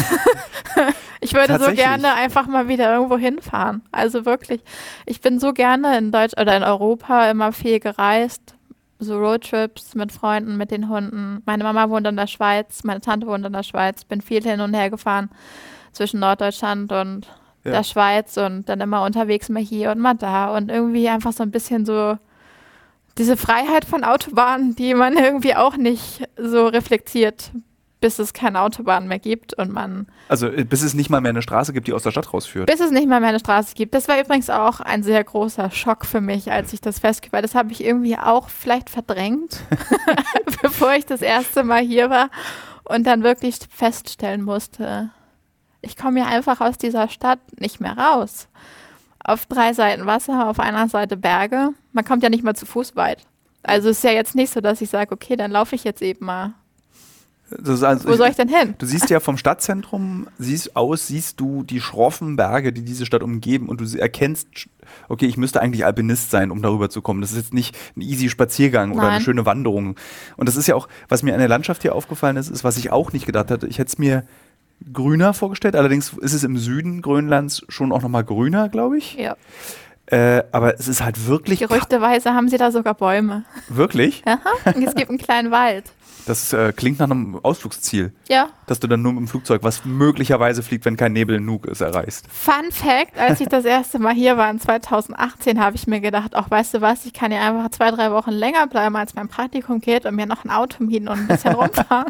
Ich würde so gerne einfach mal wieder irgendwo hinfahren. Also wirklich. Ich bin so gerne in Deutsch oder in Europa immer viel gereist so Roadtrips mit Freunden, mit den Hunden. Meine Mama wohnt in der Schweiz, meine Tante wohnt in der Schweiz. Bin viel hin und her gefahren zwischen Norddeutschland und Ja. der Schweiz und dann immer unterwegs mal hier und mal da und irgendwie einfach so ein bisschen so diese Freiheit von Autobahnen, die man irgendwie auch nicht so reflektiert, bis es keine Autobahn mehr gibt und man, Also äh, bis es nicht mal mehr eine Straße gibt, die aus der Stadt rausführt. bis es nicht mal mehr eine Straße gibt. Das war übrigens auch ein sehr großer Schock für mich, als ich das festgestellt habe. Das habe ich irgendwie auch vielleicht verdrängt, bevor ich das erste Mal hier war und dann wirklich feststellen musste, ich komme hier einfach aus dieser Stadt nicht mehr raus. Auf drei Seiten Wasser, auf einer Seite Berge. Man kommt ja nicht mal zu Fuß weit. Also es ist ja jetzt nicht so, dass ich sage, okay, dann laufe ich jetzt eben mal. Das ist also, Wo soll ich denn hin? Du siehst ja vom Stadtzentrum, siehst aus, siehst du die schroffen Berge, die diese Stadt umgeben und du sie- erkennst, okay, ich müsste eigentlich Alpinist sein, um darüber zu kommen. Das ist jetzt nicht ein easy Spaziergang oder eine Nein. schöne Wanderung. Und das ist ja auch, was mir an der Landschaft hier aufgefallen ist, ist, was ich auch nicht gedacht hatte. Ich hätte es mir grüner vorgestellt, allerdings ist es im Süden Grönlands schon auch nochmal grüner, glaube ich. Ja. Äh, aber es ist halt wirklich, Gerüchteweise haben sie da sogar Bäume. wirklich, Aha. Und es gibt einen kleinen Wald. das äh, klingt nach einem Ausflugsziel, Ja. dass du dann nur mit dem Flugzeug, was möglicherweise fliegt, wenn kein Nebel in Nuuk ist, erreichst. Fun Fact, als ich das erste Mal hier war in zweitausendachtzehn, habe ich mir gedacht, auch weißt du was, ich kann ja einfach zwei, drei Wochen länger bleiben, als mein Praktikum geht und mir noch ein Auto mieten und ein bisschen rumfahren.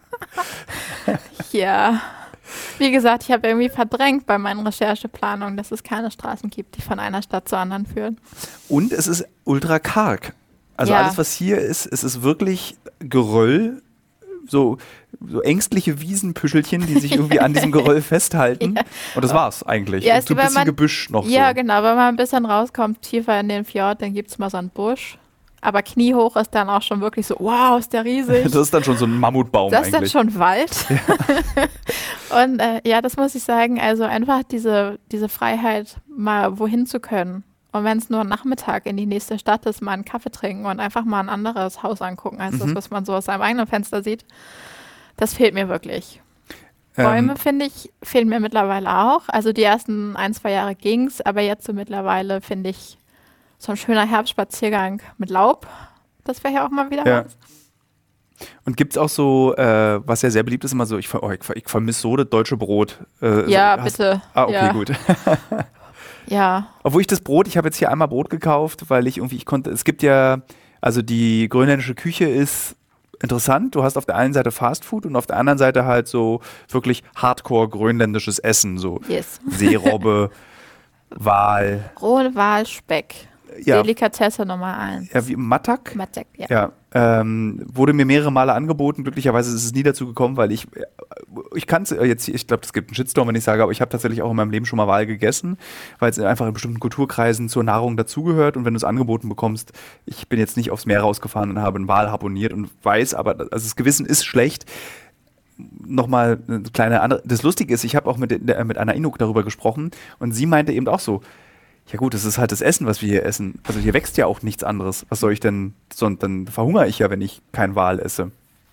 Ja. Wie gesagt, ich habe irgendwie verdrängt bei meinen Rechercheplanungen, dass es keine Straßen gibt, die von einer Stadt zur anderen führen. Und es ist ultra karg. Also Ja. alles, was hier ist, es ist wirklich Geröll, so, so ängstliche Wiesenpüschelchen, die sich irgendwie an diesem Geröll festhalten. Ja. Und das war's eigentlich. Ja, Und ist so ein wie wenn bisschen man- Gebüsch noch Ja, so. genau, wenn man ein bisschen rauskommt, tiefer in den Fjord, dann gibt es mal so einen Busch. Aber kniehoch ist dann auch schon wirklich so, wow, ist der riesig. Das ist dann schon so ein Mammutbaum Das ist dann eigentlich. schon Wald. Und äh, ja, das muss ich sagen, also einfach diese, diese Freiheit, mal wohin zu können. Und wenn es nur ein Nachmittag in die nächste Stadt ist, mal einen Kaffee trinken und einfach mal ein anderes Haus angucken, als das, Mhm. was man so aus seinem eigenen Fenster sieht, das fehlt mir wirklich. Ähm, Bäume, finde ich, fehlen mir mittlerweile auch. Also die ersten ein, zwei Jahre ging's, aber jetzt so mittlerweile finde ich so ein schöner Herbstspaziergang mit Laub, das wäre ja auch mal wieder Ja. was. Und gibt es auch so, äh, was ja sehr beliebt ist, immer so, ich, ver- oh, ich, ver- ich vermisse so das deutsche Brot. Äh, Ja, so, hast- bitte. Ah, okay, ja. gut. Ja, Obwohl ich das Brot, ich habe jetzt hier einmal Brot gekauft, weil ich irgendwie, ich konnte, es gibt ja, also die grönländische Küche ist interessant. Du hast auf der einen Seite Fastfood und auf der anderen Seite halt so wirklich hardcore grönländisches Essen, so yes. Seerobbe, Wal, Rohe Walspeck. ja, Delikatesse Nummer eins. ja wie Mattak. Matek, ja. Ja, ähm, wurde mir mehrere Male angeboten. Glücklicherweise ist es nie dazu gekommen, weil ich, äh, ich kann es jetzt, ich glaube, es gibt einen Shitstorm, wenn ich sage, aber ich habe tatsächlich auch in meinem Leben schon mal Wal gegessen, weil es einfach in bestimmten Kulturkreisen zur Nahrung dazugehört. Und wenn du es angeboten bekommst, ich bin jetzt nicht aufs Meer rausgefahren und habe einen Wal harponiert und weiß, aber also das Gewissen ist schlecht. Nochmal eine kleine andere. Das Lustige ist, ich habe auch mit, der- mit Anna Inuk darüber gesprochen und sie meinte eben auch so, ja gut, das ist halt das Essen, was wir hier essen. Also hier wächst ja auch nichts anderes. Was soll ich denn, sonst dann verhungere ich ja, wenn ich kein Wal esse.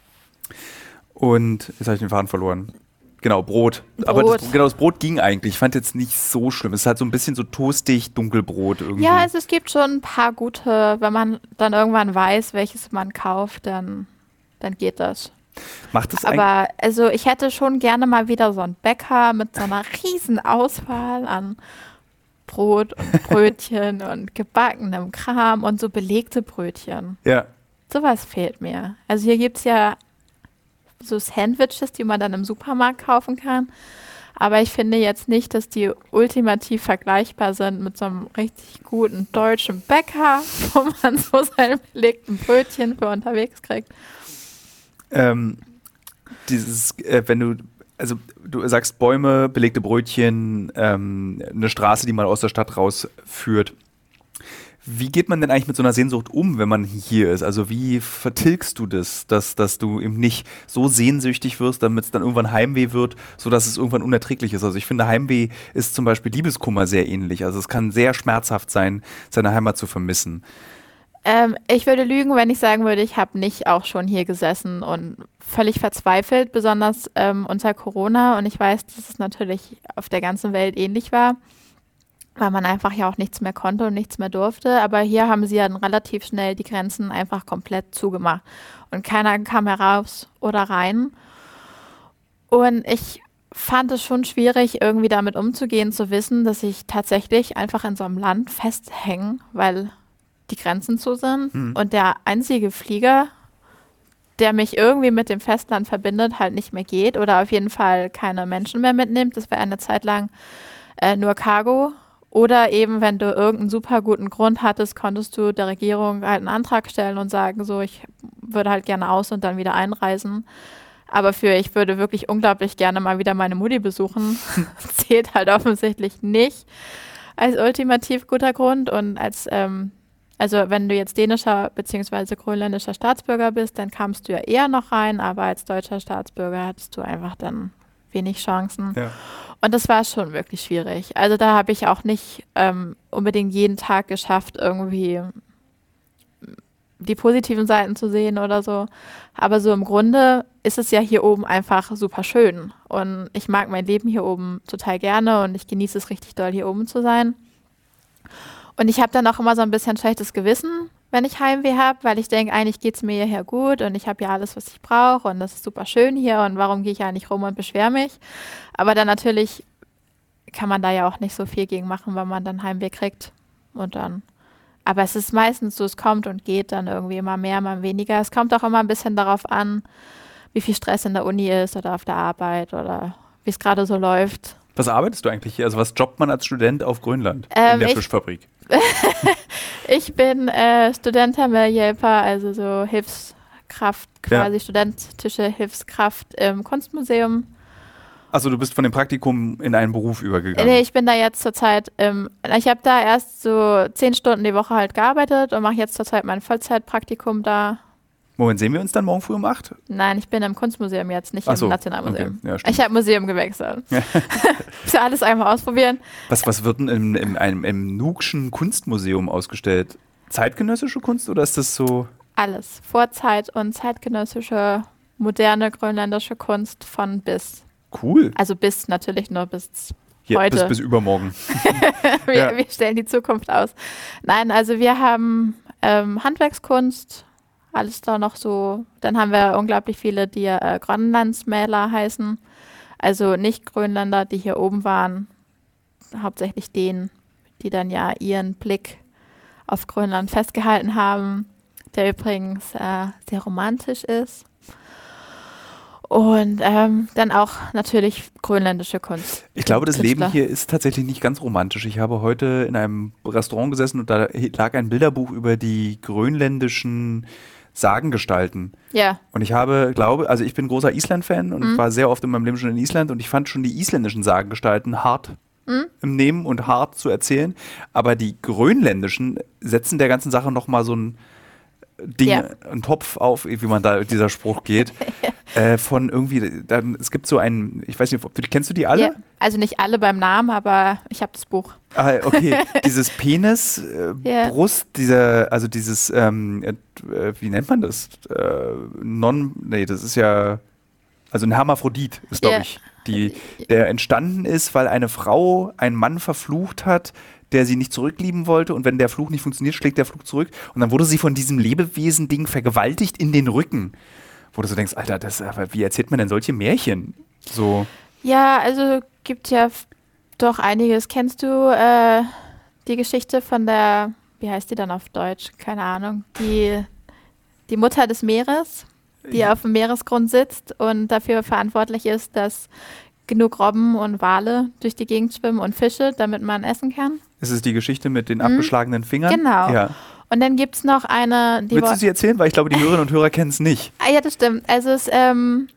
Und jetzt habe ich den Faden verloren. Genau, Brot. Aber das, Brot. genau, das Brot ging eigentlich. Ich fand jetzt nicht so schlimm. Es ist halt so ein bisschen so toastig, dunkelbrot irgendwie. Ja, also es gibt schon ein paar gute, wenn man dann irgendwann weiß, welches man kauft, dann, dann geht das. Macht es eigentlich. Aber also ich hätte schon gerne mal wieder so einen Bäcker mit so einer riesen Auswahl an Brot und Brötchen und gebackenem Kram und so belegte Brötchen. Ja. Sowas fehlt mir. Also hier gibt es ja so Sandwiches, die man dann im Supermarkt kaufen kann. Aber ich finde jetzt nicht, dass die ultimativ vergleichbar sind mit so einem richtig guten deutschen Bäcker, wo man so seine belegten Brötchen für unterwegs kriegt. Ähm, dieses, äh, wenn du, also du sagst Bäume, belegte Brötchen, ähm, eine Straße, die mal aus der Stadt rausführt. Wie geht man denn eigentlich mit so einer Sehnsucht um, wenn man hier ist? Also wie vertilgst du das, dass, dass du eben nicht so sehnsüchtig wirst, damit es dann irgendwann Heimweh wird, sodass es irgendwann unerträglich ist? Also ich finde, Heimweh ist zum Beispiel Liebeskummer sehr ähnlich. Also es kann sehr schmerzhaft sein, seine Heimat zu vermissen. Ähm, ich würde lügen, wenn ich sagen würde, ich habe nicht auch schon hier gesessen und völlig verzweifelt, besonders ähm, unter Corona. Und ich weiß, dass es natürlich auf der ganzen Welt ähnlich war. weil man einfach ja auch nichts mehr konnte und nichts mehr durfte. Aber hier haben sie dann relativ schnell die Grenzen einfach komplett zugemacht. Und keiner kam heraus oder rein. Und ich fand es schon schwierig, irgendwie damit umzugehen, zu wissen, dass ich tatsächlich einfach in so einem Land festhänge, weil die Grenzen zu sind. Mhm. Und der einzige Flieger, der mich irgendwie mit dem Festland verbindet, halt nicht mehr geht oder auf jeden Fall keine Menschen mehr mitnimmt. Das wäre eine Zeit lang äh, nur Cargo. Oder eben, wenn du irgendeinen super guten Grund hattest, konntest du der Regierung halt einen Antrag stellen und sagen, so, ich würde halt gerne aus und dann wieder einreisen. Aber für ich würde wirklich unglaublich gerne mal wieder meine Mutti besuchen, zählt halt offensichtlich nicht als ultimativ guter Grund. Und als, ähm, also wenn du jetzt dänischer bzw. grönländischer Staatsbürger bist, dann kamst du ja eher noch rein, aber als deutscher Staatsbürger hattest du einfach dann wenig Chancen. Ja. Und das war schon wirklich schwierig. Also da habe ich auch nicht ähm, unbedingt jeden Tag geschafft, irgendwie die positiven Seiten zu sehen oder so. Aber so im Grunde ist es ja hier oben einfach super schön. Und ich mag mein Leben hier oben total gerne und ich genieße es richtig doll, hier oben zu sein. Und ich habe dann auch immer so ein bisschen schlechtes Gewissen, wenn ich Heimweh habe, weil ich denke, eigentlich geht es mir hierher gut und ich habe ja alles, was ich brauche und das ist super schön hier und warum gehe ich eigentlich rum und beschwere mich? Aber dann natürlich kann man da ja auch nicht so viel gegen machen, weil man dann Heimweh kriegt und dann. Aber es ist meistens so, es kommt und geht dann irgendwie immer mehr, immer weniger. Es kommt auch immer ein bisschen darauf an, wie viel Stress in der Uni ist oder auf der Arbeit oder wie es gerade so läuft. Was arbeitest du eigentlich hier? Also was jobbt man als Student auf Grönland Ähm, in der ich- Fischfabrik? Ich bin äh, Studentenmedhjälper, also so Hilfskraft, quasi Ja. studentische Hilfskraft im Kunstmuseum. Also du bist von dem Praktikum in einen Beruf übergegangen. Nee, ich bin da jetzt zurzeit, ähm, ich habe da erst so zehn Stunden die Woche halt gearbeitet und mache jetzt zurzeit mein Vollzeitpraktikum da. Moment, sehen wir uns dann morgen früh um acht? Nein, ich bin im Kunstmuseum jetzt, nicht Ach so, im Nationalmuseum. okay. Ja, stimmt. Ich habe Museum gewechselt. Ich will alles einmal ausprobieren. Was, was wird denn im, im, einem, im Nuukschen Kunstmuseum ausgestellt? Zeitgenössische Kunst oder ist das so? Alles. Vorzeit und zeitgenössische, moderne grönländische Kunst von bis. Cool. Also bis natürlich nur bis Hier, heute. bis, bis übermorgen. wir, Ja. wir stellen die Zukunft aus. Nein, also wir haben ähm, Handwerkskunst, alles da noch so. Dann haben wir unglaublich viele, die äh, Grönlandsmäler heißen. Also nicht Grönländer, die hier oben waren. Hauptsächlich denen, die dann ja ihren Blick auf Grönland festgehalten haben, der übrigens äh, sehr romantisch ist. Und ähm, dann auch natürlich grönländische Kunst. Ich glaube, das Leben Künstler. hier ist tatsächlich nicht ganz romantisch. Ich habe heute in einem Restaurant gesessen und da lag ein Bilderbuch über die grönländischen Sagengestalten. Ja, Und ich habe, glaube, also ich bin großer Island-Fan und Mhm. war sehr oft in meinem Leben schon in Island und ich fand schon die isländischen Sagengestalten hart Mhm. im Nehmen und hart zu erzählen. Aber die grönländischen setzen der ganzen Sache nochmal so ein Ding, Ja. einen Topf auf, wie man da dieser Spruch geht, äh, von irgendwie, dann, es gibt so einen, ich weiß nicht, ob du, kennst du die alle? ja. Also nicht alle beim Namen, aber ich habe das Buch. Ah, okay, dieses Penis, äh, Ja. Brust, dieser, also dieses, ähm, äh, wie nennt man das? Äh, non, nee, das ist ja, also ein Hermaphrodit ist, glaube Ja. ich, die, der entstanden ist, weil eine Frau einen Mann verflucht hat, der sie nicht zurücklieben wollte und wenn der Fluch nicht funktioniert, schlägt der Fluch zurück und dann wurde sie von diesem Lebewesen-Ding vergewaltigt in den Rücken. Wo du so denkst, Alter, das, aber wie erzählt man denn solche Märchen? So, Ja, also gibt ja f- doch einiges. Kennst du äh, die Geschichte von der, wie heißt die dann auf Deutsch? Keine Ahnung. Die, die Mutter des Meeres, die auf dem Meeresgrund sitzt und dafür verantwortlich ist, dass genug Robben und Wale durch die Gegend schwimmen und Fische, damit man essen kann. ist es die Geschichte mit den abgeschlagenen Fingern? Genau. Ja. Und dann gibt es noch eine, die Willst du wo- sie erzählen? Weil ich glaube, die Hörerinnen und Hörer kennen es nicht. Ah ja, das stimmt. Also es, ähm,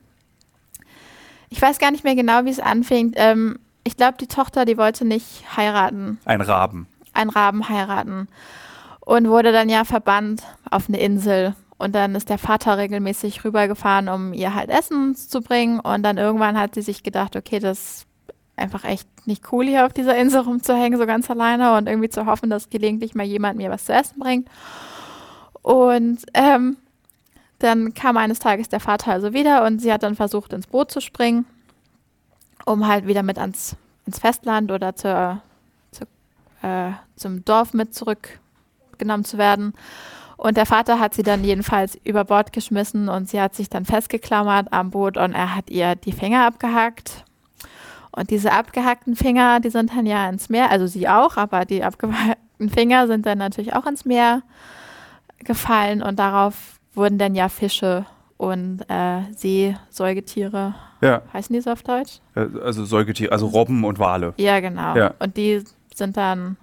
ich weiß gar nicht mehr genau, wie es anfing. Ähm, ich glaube, die Tochter, die wollte nicht heiraten, Ein Raben. einen Raben heiraten und wurde dann ja verbannt auf eine Insel. Und dann ist der Vater regelmäßig rübergefahren, um ihr halt Essen zu bringen. Und dann irgendwann hat sie sich gedacht, okay, das ist einfach echt nicht cool, hier auf dieser Insel rumzuhängen, so ganz alleine und irgendwie zu hoffen, dass gelegentlich mal jemand mir was zu essen bringt. Und ähm, dann kam eines Tages der Vater also wieder und sie hat dann versucht, ins Boot zu springen, um halt wieder mit ans, ans Festland oder zur, zur äh, zum Dorf mit zurückgenommen zu werden. Und der Vater hat sie dann jedenfalls über Bord geschmissen und sie hat sich dann festgeklammert am Boot und er hat ihr die Finger abgehackt. Und diese abgehackten Finger, die sind dann ja ins Meer, also sie auch, aber die abgehackten Finger sind dann natürlich auch ins Meer gefallen und darauf wurden dann ja Fische und äh, Seesäugetiere, Ja. heißen die so auf Deutsch? Äh, Also Säugetiere, also Robben und Wale. Ja, genau. Ja. Und die sind dann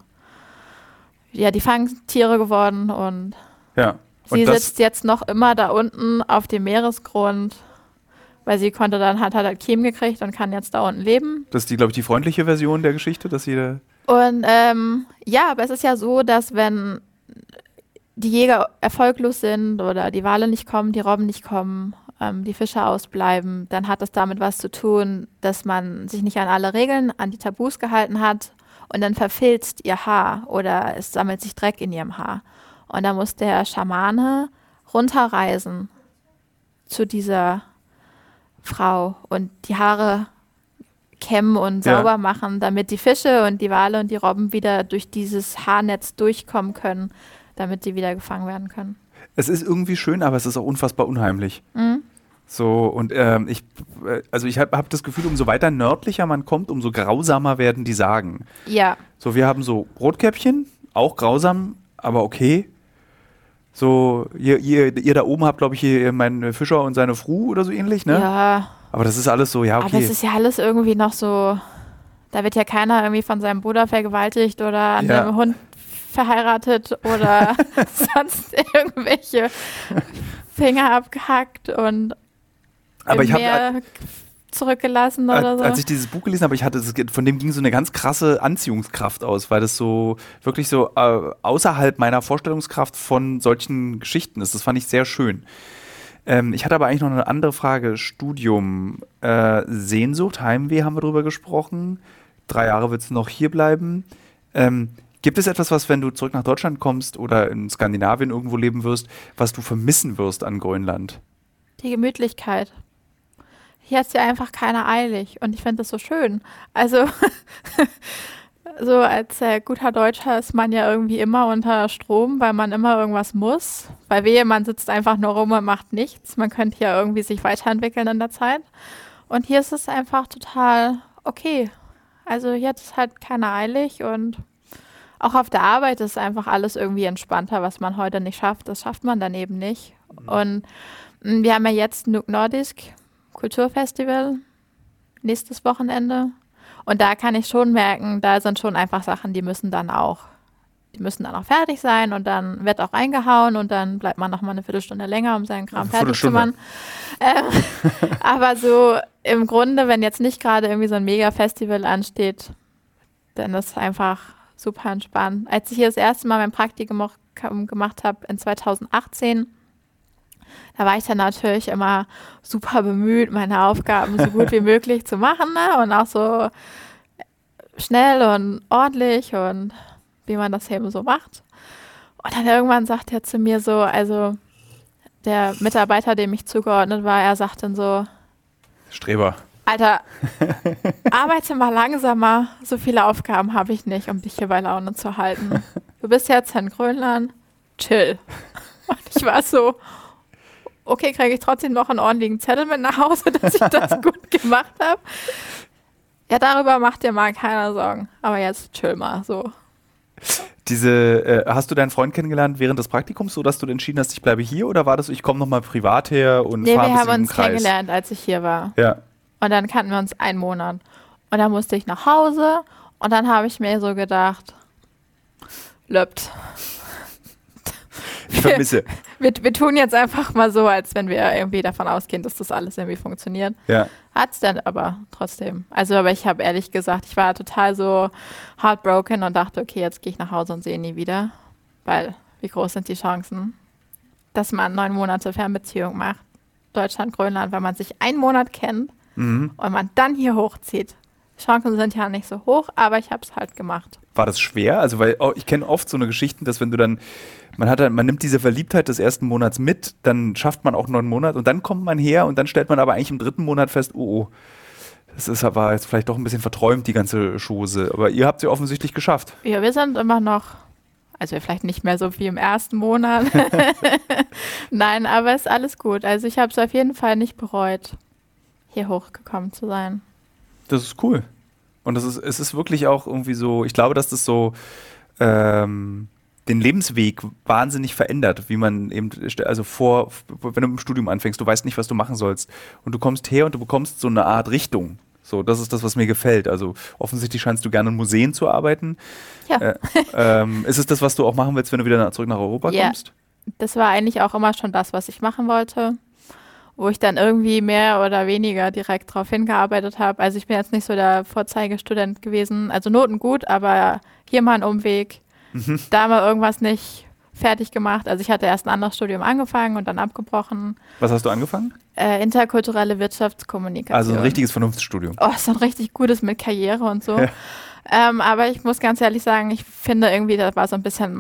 ja die Fangtiere geworden und Ja. Und sie das, sitzt jetzt noch immer da unten auf dem Meeresgrund, weil sie konnte dann, hat halt Kiem gekriegt und kann jetzt da unten leben. das ist die, glaube ich, die freundliche Version der Geschichte, dass sie da. Und ähm, ja, aber es ist ja so, dass wenn die Jäger erfolglos sind oder die Wale nicht kommen, die Robben nicht kommen, ähm, die Fische ausbleiben, dann hat das damit was zu tun, dass man sich nicht an alle Regeln, an die Tabus gehalten hat und dann verfilzt ihr Haar oder es sammelt sich Dreck in ihrem Haar. Und da muss der Schamane runterreisen zu dieser Frau und die Haare kämmen und Ja. sauber machen, damit die Fische und die Wale und die Robben wieder durch dieses Haarnetz durchkommen können, damit die wieder gefangen werden können. Es ist irgendwie schön, aber es ist auch unfassbar unheimlich. Mhm. So, und ähm, ich, äh, also ich habe hab das Gefühl, umso weiter nördlicher man kommt, umso grausamer werden die Sagen. Ja, So, wir haben so Rotkäppchen, auch grausam, aber okay. So, ihr, ihr, ihr da oben habt, glaube ich, hier meinen Fischer und seine Fru oder so ähnlich, ne? ja. Aber das ist alles so, ja, Aber okay. es ist ja alles irgendwie noch so, da wird ja keiner irgendwie von seinem Bruder vergewaltigt oder an Ja. einem Hund verheiratet oder sonst irgendwelche Finger abgehackt und Aber im ich habe, Meer zurückgelassen oder als, so. als ich dieses Buch gelesen habe, ich hatte, das- von dem ging so eine ganz krasse Anziehungskraft aus, weil das so wirklich so äh, außerhalb meiner Vorstellungskraft von solchen Geschichten ist. Das fand ich sehr schön. Ähm, ich hatte aber eigentlich noch eine andere Frage. Studium, äh, Sehnsucht, Heimweh haben wir drüber gesprochen. Drei Jahre willst du noch hier bleiben. Ähm, gibt es etwas, was, wenn du zurück nach Deutschland kommst oder in Skandinavien irgendwo leben wirst, was du vermissen wirst an Grönland? Die Gemütlichkeit. Hier hat es ja einfach keiner eilig und ich finde das so schön. Also so als äh, guter Deutscher ist man ja irgendwie immer unter Strom, weil man immer irgendwas muss. Weil wehe, man sitzt einfach nur rum und macht nichts. Man könnte ja irgendwie sich weiterentwickeln in der Zeit. Und hier ist es einfach total okay. Also hier hat es halt keiner eilig und auch auf der Arbeit ist einfach alles irgendwie entspannter, was man heute nicht schafft. Das schafft man dann eben nicht. Und mh, wir haben ja jetzt Nuuk Nordisk Kulturfestival nächstes Wochenende. Und da kann ich schon merken, da sind schon einfach Sachen, die müssen dann auch, die müssen dann auch fertig sein und dann wird auch reingehauen und dann bleibt man noch mal eine Viertelstunde länger, um seinen Kram Eine fertig zu Viertelstunde. machen. Ähm, aber so im Grunde, wenn jetzt nicht gerade irgendwie so ein Mega-Festival ansteht, dann ist es einfach super entspannt. Als ich hier das erste Mal mein Praktikum auch kam- gemacht habe in zweitausendachtzehn, da war ich dann natürlich immer super bemüht, meine Aufgaben so gut wie möglich zu machen, ne? Und auch so schnell und ordentlich und wie man das eben so macht. Und dann irgendwann sagt er zu mir so, also der Mitarbeiter, dem ich zugeordnet war, er sagt dann so, Streber. Alter, arbeite mal langsamer, so viele Aufgaben habe ich nicht, um dich hier bei Laune zu halten. Du bist jetzt in Grönland, chill. Und ich war so, okay, kriege ich trotzdem noch einen ordentlichen Zettel mit nach Hause, dass ich das gut gemacht habe. Ja, darüber macht dir mal keiner Sorgen. Aber jetzt chill mal so. Diese, äh, hast du deinen Freund kennengelernt während des Praktikums, so dass du entschieden hast, ich bleibe hier, oder war das so, ich komme nochmal privat her und Nee, fahre wir ein bisschen haben im uns Kreis? kennengelernt, als ich hier war. Ja. Und dann kannten wir uns einen Monat. Und dann musste ich nach Hause und dann habe ich mir so gedacht, löppt. Ich vermisse. Wir, wir tun jetzt einfach mal so, als wenn wir irgendwie davon ausgehen, dass das alles irgendwie funktioniert. Ja. Hat es dann aber trotzdem. Also, aber ich habe ehrlich gesagt, ich war total so heartbroken und dachte, okay, jetzt gehe ich nach Hause und sehe ihn nie wieder. Weil, wie groß sind die Chancen, dass man neun Monate Fernbeziehung macht? Deutschland, Grönland, wenn man sich einen Monat kennt Mhm. und man dann hier hochzieht. Die Chancen sind ja nicht so hoch, aber ich habe es halt gemacht. War das schwer? Also, weil oh, ich kenne oft so eine Geschichten, dass wenn du dann, man hat dann, man nimmt diese Verliebtheit des ersten Monats mit, dann schafft man auch neun Monate und dann kommt man her und dann stellt man aber eigentlich im dritten Monat fest, oh, oh, Es ist aber jetzt vielleicht doch ein bisschen verträumt, die ganze Chose. Aber ihr habt sie offensichtlich geschafft. Ja, wir sind immer noch, also vielleicht nicht mehr so wie im ersten Monat. Nein, aber ist alles gut. Also ich habe es auf jeden Fall nicht bereut, hier hochgekommen zu sein. Das ist cool. Und das ist, es ist wirklich auch irgendwie so, ich glaube, dass das so ähm, den Lebensweg wahnsinnig verändert, wie man eben, also vor, wenn du im Studium anfängst, du weißt nicht, was du machen sollst. Und du kommst her und du bekommst so eine Art Richtung. So, das ist das, was mir gefällt. Also offensichtlich scheinst du gerne in Museen zu arbeiten. Ja. Äh, ähm, ist es das, was du auch machen willst, wenn du wieder nach, zurück nach Europa Ja. kommst? Das war eigentlich auch immer schon das, was ich machen wollte, wo ich dann irgendwie mehr oder weniger direkt drauf hingearbeitet habe. Also ich bin jetzt nicht so der Vorzeigestudent gewesen, also Noten gut, aber hier mal ein Umweg, Mhm. da mal irgendwas nicht fertig gemacht. Also ich hatte erst ein anderes Studium angefangen und dann abgebrochen. Was hast du angefangen? Äh, interkulturelle Wirtschaftskommunikation. Also ein richtiges Vernunftsstudium. Oh, so ein richtig gutes mit Karriere und so. Ja. Ähm, aber ich muss ganz ehrlich sagen, ich finde irgendwie, das war so ein bisschen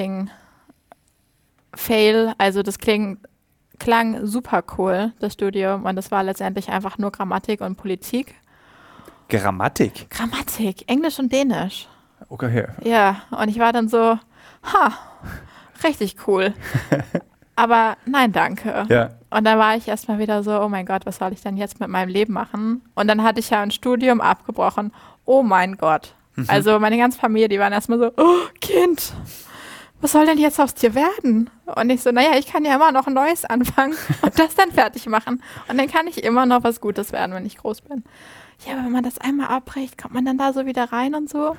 Marketing-Fail. Also das kling, klang super cool, das Studium. Und das war letztendlich einfach nur Grammatik und Politik. Grammatik? Grammatik, Englisch und Dänisch. Okay. Ja, und ich war dann so, ha, richtig cool. Aber nein, danke. Ja. Und dann war ich erstmal wieder so, oh mein Gott, was soll ich denn jetzt mit meinem Leben machen? Und dann hatte ich ja ein Studium abgebrochen. Oh mein Gott. Mhm. Also meine ganze Familie, die waren erstmal so, oh, Kind, was soll denn jetzt aus dir werden? Und ich so, naja, ich kann ja immer noch ein neues anfangen und das dann fertig machen. Und dann kann ich immer noch was Gutes werden, wenn ich groß bin. Ja, aber wenn man das einmal abbricht, kommt man dann da so wieder rein und so.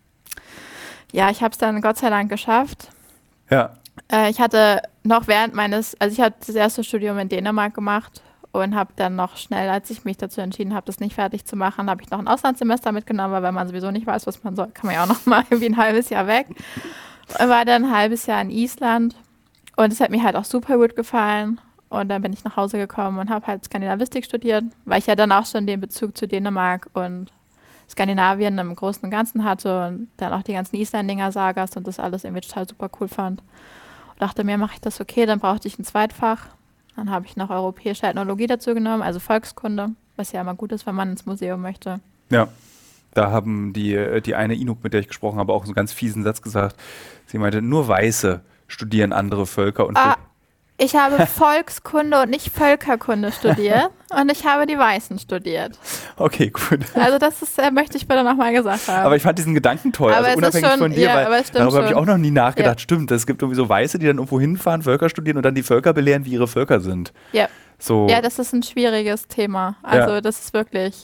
Ja, ich habe es dann Gott sei Dank geschafft. Ja. Äh, ich hatte noch während meines, also ich habe das erste Studium in Dänemark gemacht und habe dann noch schnell, als ich mich dazu entschieden habe, das nicht fertig zu machen, habe ich noch ein Auslandssemester mitgenommen, weil wenn man sowieso nicht weiß, was man soll, kann man ja auch noch mal irgendwie ein halbes Jahr weg. Und war dann ein halbes Jahr in Island und es hat mir halt auch super gut gefallen. Und dann bin ich nach Hause gekommen und habe halt Skandinavistik studiert, weil ich ja dann auch schon den Bezug zu Dänemark und Skandinavien im Großen und Ganzen hatte und dann auch die ganzen Islandinger Sagas und das alles irgendwie total super cool fand. Und dachte mir, mache ich das okay, dann brauchte ich ein Zweitfach. Dann habe ich noch europäische Ethnologie dazu genommen, also Volkskunde, was ja immer gut ist, wenn man ins Museum möchte. Ja. Da haben die, die eine Inuk, mit der ich gesprochen habe, auch so einen ganz fiesen Satz gesagt. Sie meinte, nur Weiße studieren andere Völker. Und Ah, ich habe Volkskunde und nicht Völkerkunde studiert und ich habe die Weißen studiert. okay, gut. Also das ist, äh, möchte ich bitte nochmal gesagt haben. Aber ich fand diesen Gedanken toll, Aber es also ist unabhängig schon- von dir, ja, weil aber es stimmt darüber habe ich schon. auch noch nie nachgedacht. Ja. Stimmt, es gibt irgendwie so Weiße, die dann irgendwo hinfahren, Völker studieren und dann die Völker belehren, wie ihre Völker sind. ja. So. ja, das ist ein schwieriges Thema. Also Ja. das ist wirklich...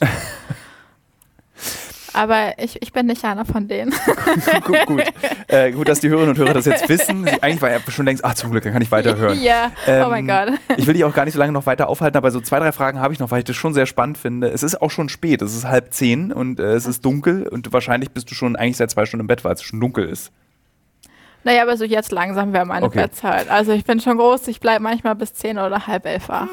Aber ich, ich bin nicht einer von denen. gut, gut. Äh, gut, dass die Hörerinnen und Hörer das jetzt wissen. Sie, eigentlich war er schon längst, ach zum Glück, dann kann ich weiterhören. Ja, Ähm, oh mein Gott. Ich will dich auch gar nicht so lange noch weiter aufhalten, aber so zwei, drei Fragen habe ich noch, weil ich das schon sehr spannend finde. Es ist auch schon spät, es ist halb zehn und äh, es ist dunkel und wahrscheinlich bist du schon eigentlich seit zwei Stunden im Bett, weil es schon dunkel ist. Naja, aber so jetzt langsam wäre meine Okay. Bettzeit. Also ich bin schon groß, ich bleibe manchmal bis zehn oder halb elf wach.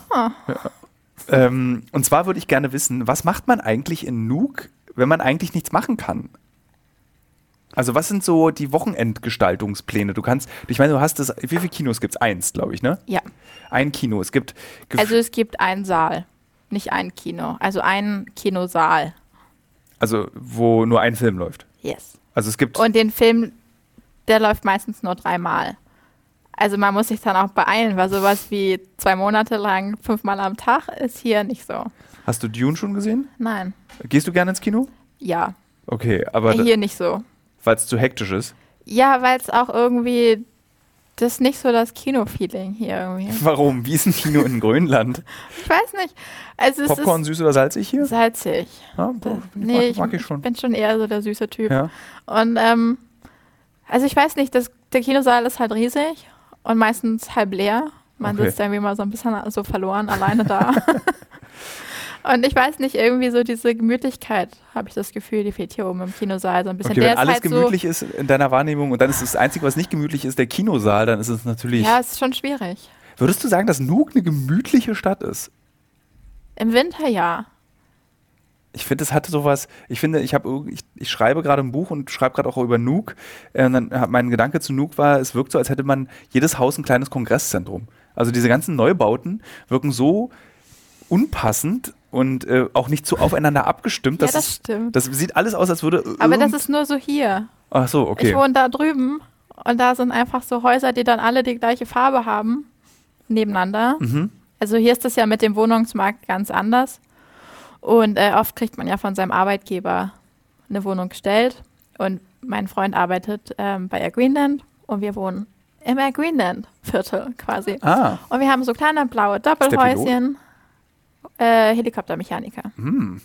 Ähm, und zwar würde ich gerne wissen, was macht man eigentlich in Nuuk, wenn man eigentlich nichts machen kann? Also was sind so die Wochenendgestaltungspläne? Du kannst, ich meine, du hast das, wie viele Kinos gibt es? Eins, glaube ich, ne? Ja, Ein Kino. Es gibt, gef- also es gibt einen Saal, nicht ein Kino. Also einen Kinosaal. also wo nur ein Film läuft. Yes. Also es gibt, Und den Film, der läuft meistens nur dreimal. Also man muss sich dann auch beeilen, weil sowas wie zwei Monate lang fünfmal am Tag ist hier nicht so. hast du Dune schon gesehen? Nein. Gehst du gerne ins Kino? Ja, Okay, aber hier nicht so. weil es zu hektisch ist. Ja, weil es auch irgendwie, das ist nicht so das Kino-Feeling hier irgendwie. Warum? Wie ist ein Kino in Grönland? Ich weiß nicht. Also es Popcorn süß oder salzig hier? ist salzig. Ja, Das, mag, nee, ich, mag ich schon. bin schon eher so der süße Typ. Ja. Und ähm, also ich weiß nicht, das, der Kinosaal ist halt riesig und meistens halb leer. Man Okay. sitzt irgendwie mal so ein bisschen so verloren alleine da. Und ich weiß nicht, irgendwie so diese Gemütlichkeit, habe ich das Gefühl, die fehlt hier oben im Kinosaal so ein bisschen. Okay, der wenn ist alles halt gemütlich ist in deiner Wahrnehmung und dann ist das Einzige, was nicht gemütlich ist, der Kinosaal, dann ist es so, natürlich... ja, ist schon schwierig. Würdest du sagen, dass Nuuk eine gemütliche Stadt ist? Im Winter ja. Ich finde, es hatte sowas, ich finde, ich habe, ich, ich schreibe gerade ein Buch und schreibe gerade auch über Nuuk. Äh, und dann hat mein Gedanke zu Nuuk war, es wirkt so, als hätte man jedes Haus ein kleines Kongresszentrum. Also diese ganzen Neubauten wirken so unpassend und äh, auch nicht zu aufeinander abgestimmt. Das ja, das ist, stimmt. Das sieht alles aus, als würde Aber das ist nur so hier. Ach so, okay. Ich wohne da drüben und da sind einfach so Häuser, die dann alle die gleiche Farbe haben, nebeneinander. Mhm. Also hier ist das ja mit dem Wohnungsmarkt ganz anders. Und äh, oft kriegt man ja von seinem Arbeitgeber eine Wohnung gestellt. Und mein Freund arbeitet ähm, bei Air Greenland und wir wohnen im Air Greenland-Viertel quasi. Ah. Und wir haben so kleine blaue Doppelhäuschen, äh, Helikoptermechaniker. Hm.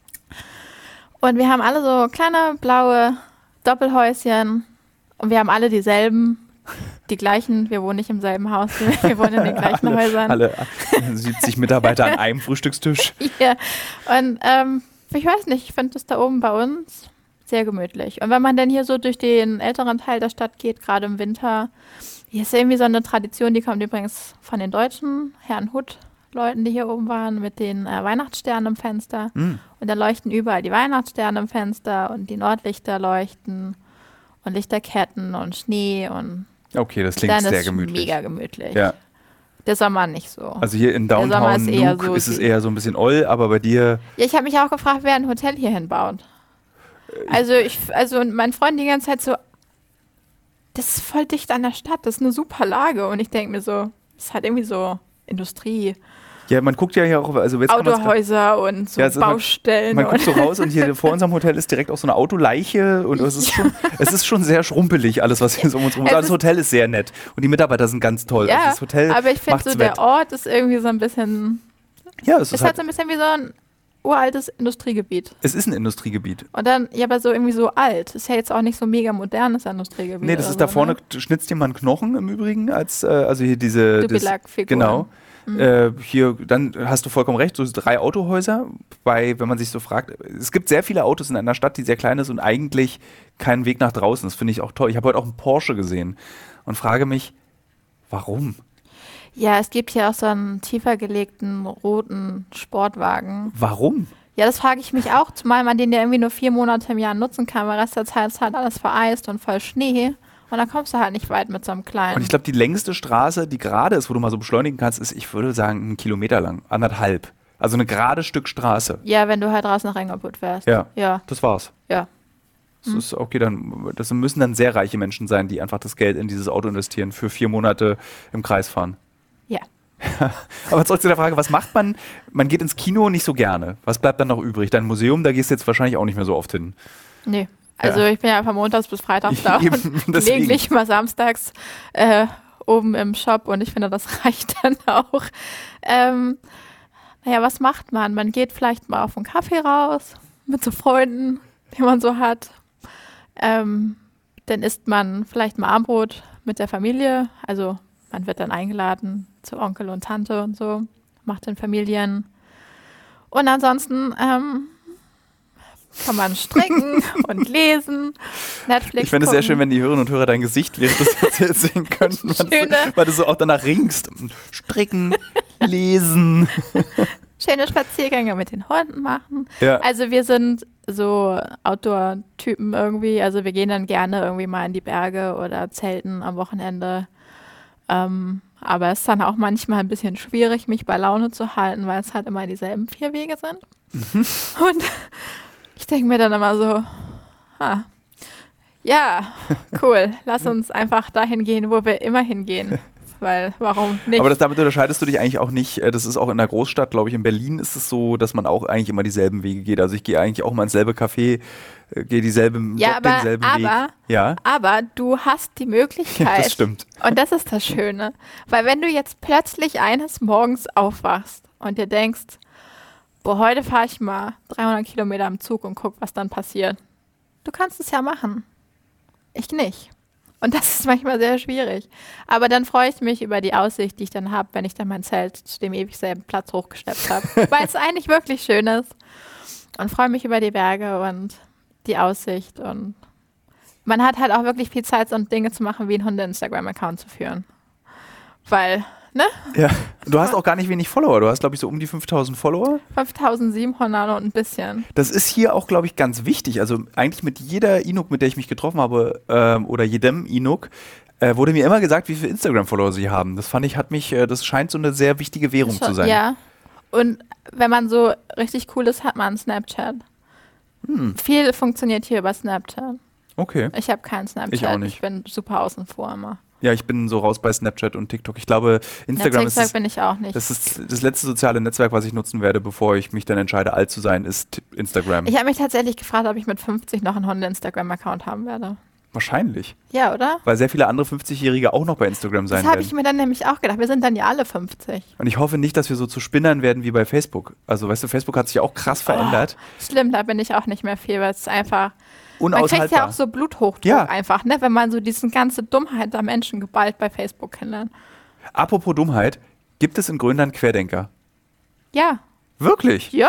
Und wir haben alle so kleine blaue Doppelhäuschen und wir haben alle dieselben, die gleichen, wir wohnen nicht im selben Haus, wir wohnen in den gleichen alle, Häusern. Alle siebzig Mitarbeiter an einem Frühstückstisch. Ja, und ähm, ich weiß nicht, ich finde das da oben bei uns sehr gemütlich. Und wenn man dann hier so durch den älteren Teil der Stadt geht, gerade im Winter, hier ist irgendwie so eine Tradition, die kommt übrigens von den deutschen Herrnhut-Leuten, die hier oben waren, mit den äh, Weihnachtssternen im Fenster. Mm. Und da leuchten überall die Weihnachtssterne im Fenster und die Nordlichter leuchten und Lichterketten und Schnee und Okay, das klingt dann sehr ist gemütlich. Mega gemütlich. Ja. Der Sommer nicht so. Also hier in Der Sommer Downtown ist eher Nuuk so ist es die- eher so ein bisschen oll, aber bei dir, Ja, ich habe mich auch gefragt, wer ein Hotel hier hinbaut. Also ich, also mein Freund die ganze Zeit so, das ist voll dicht an der Stadt, das ist eine super Lage. Und ich denke mir so, das ist halt irgendwie so Industrie, ja, man guckt ja hier auch, also jetzt kann man's grad- Autohäuser und so Ja, es ist- Baustellen. Man und guckt so raus und hier vor unserem Hotel ist direkt auch so eine Autoleiche und es ist schon, es ist schon sehr schrumpelig, alles, was hier so um uns rum ist. Es Aber das ist- Hotel ist sehr nett und die Mitarbeiter sind ganz toll. ja, Also das Hotel aber ich finde macht's so, wett. der Ort ist irgendwie so ein bisschen, Ja, es ist ist, halt halt, so ein bisschen wie so ein uraltes Industriegebiet. es ist ein Industriegebiet. Und dann, ja, aber so irgendwie so alt. Ist ja jetzt auch nicht so mega modernes Industriegebiet. Nee, das oder ist da so, vorne, Ne? schnitzt dir mal einen Knochen im Übrigen, als, äh, also hier diese, das, Dubilak-Figuren. genau. Äh, hier, dann hast du vollkommen recht, so drei Autohäuser, bei, wenn man sich so fragt, es gibt sehr viele Autos in einer Stadt, die sehr klein ist und eigentlich keinen Weg nach draußen. Das finde ich auch toll. Ich habe heute auch einen Porsche gesehen und frage mich, warum? Ja, es gibt hier auch so einen tiefer gelegten roten Sportwagen. Warum? Ja, das frage ich mich auch, zumal man den ja irgendwie nur vier Monate im Jahr nutzen kann, weil Rest der Zeit ist halt alles vereist und voll Schnee. Und dann kommst du halt nicht weit mit so einem kleinen. Und ich glaube, die längste Straße, die gerade ist, wo du mal so beschleunigen kannst, ist, ich würde sagen, einen Kilometer lang, anderthalb. Also eine gerade Stück Straße. Ja, wenn du halt raus nach Engelput fährst. Ja. Ja, Das war's. ja. Das ist okay, dann das müssen dann sehr reiche Menschen sein, die einfach das Geld in dieses Auto investieren, für vier Monate im Kreis fahren. Ja. Aber zurück zu der Frage, was macht man? Man geht ins Kino nicht so gerne. Was bleibt dann noch übrig? Dein Museum, da gehst du jetzt wahrscheinlich auch nicht mehr so oft hin. Nee. Also Ja. ich bin ja von montags bis freitags da Eben, und deswegen. gelegentlich mal samstags äh, oben im Shop und ich finde, das reicht dann auch. Ähm, naja, was macht man? Man geht vielleicht mal auf einen Kaffee raus mit so Freunden, die man so hat. Ähm, dann isst man vielleicht mal Abendbrot mit der Familie. Also man wird dann eingeladen zu Onkel und Tante und so, macht dann Familien. Und ansonsten ähm, kann man stricken und lesen, Netflix Ich fände es sehr gucken. schön, wenn die Hörerinnen und Hörer dein Gesicht während des Erzählens sehen könnten, weil, Schöne. du, weil du so auch danach ringst. Stricken, lesen. Schöne Spaziergänge mit den Hunden machen. Ja. Also wir sind so Outdoor-Typen irgendwie. Also wir gehen dann gerne irgendwie mal in die Berge oder zelten am Wochenende. Ähm, aber es ist dann auch manchmal ein bisschen schwierig, mich bei Laune zu halten, weil es halt immer dieselben vier Wege sind. Mhm. Und ich denke mir dann immer so, ah, ja, cool, lass uns einfach dahin gehen, wo wir immer hingehen. Weil, warum nicht? Aber das, damit unterscheidest du dich eigentlich auch nicht. äh, Das ist auch in der Großstadt, glaube ich, in Berlin ist es so, dass man auch eigentlich immer dieselben Wege geht. Also ich gehe eigentlich auch mal ins selbe Café, äh, gehe dieselben, Ja, aber- denselben aber- Weg. Ja, Aber du hast die Möglichkeit. das stimmt. Und das ist das Schöne. Weil wenn du jetzt plötzlich eines Morgens aufwachst und dir denkst, boah, heute fahre ich mal dreihundert Kilometer im Zug und guck, was dann passiert. Du kannst es ja machen. Ich nicht. Und das ist manchmal sehr schwierig. Aber dann freue ich mich über die Aussicht, die ich dann habe, wenn ich dann mein Zelt zu dem ewig selben Platz hochgesteppt habe. Weil es eigentlich wirklich schön ist. Und freue mich über die Berge und die Aussicht. Und man hat halt auch wirklich viel Zeit, so Dinge zu machen, wie einen Hunde-Instagram-Account zu führen. Weil, ne? Ja. Du hast auch gar nicht wenig Follower. Du hast, glaube ich, so um die fünftausend Follower. fünftausendsiebenhundert und ein bisschen. Das ist hier auch, glaube ich, ganz wichtig. Also eigentlich mit jeder Inuk, mit der ich mich getroffen habe, ähm, oder jedem Inuk, äh, wurde mir immer gesagt, wie viele Instagram-Follower sie haben. Das fand ich, hat mich, äh, das scheint so eine sehr wichtige Währung Schon, zu sein. Ja. Und wenn man so richtig cool ist, hat man Snapchat. Hm. Viel funktioniert hier über Snapchat. Okay. Ich habe keinen Snapchat. Ich auch nicht. Ich bin super außen vor immer. Ja, ich bin so raus bei Snapchat und TikTok. Ich glaube, Instagram ja, ist das, bin ich auch nicht. das ist das letzte soziale Netzwerk, was ich nutzen werde, bevor ich mich dann entscheide, alt zu sein, ist Instagram. Ich habe mich tatsächlich gefragt, ob ich mit fünfzig noch einen Hunde-Instagram-Account haben werde. Wahrscheinlich. Ja, oder? Weil sehr viele andere fünfzigjährige auch noch bei Instagram sein Das habe werden. ich mir dann nämlich auch gedacht. Wir sind dann ja alle fünfzig. Und ich hoffe nicht, dass wir so zu Spinnern werden wie bei Facebook. Also, weißt du, Facebook hat sich ja auch krass verändert. Oh, schlimm, da bin ich auch nicht mehr viel, weil es einfach... Unaushaltbar. Man kriegt ja auch so Bluthochdruck Ja. einfach, ne? Wenn man so diese ganze Dummheit der Menschen geballt bei Facebook kennenlernt. Apropos Dummheit, gibt es in Grönland Querdenker? Ja. Wirklich? Ja.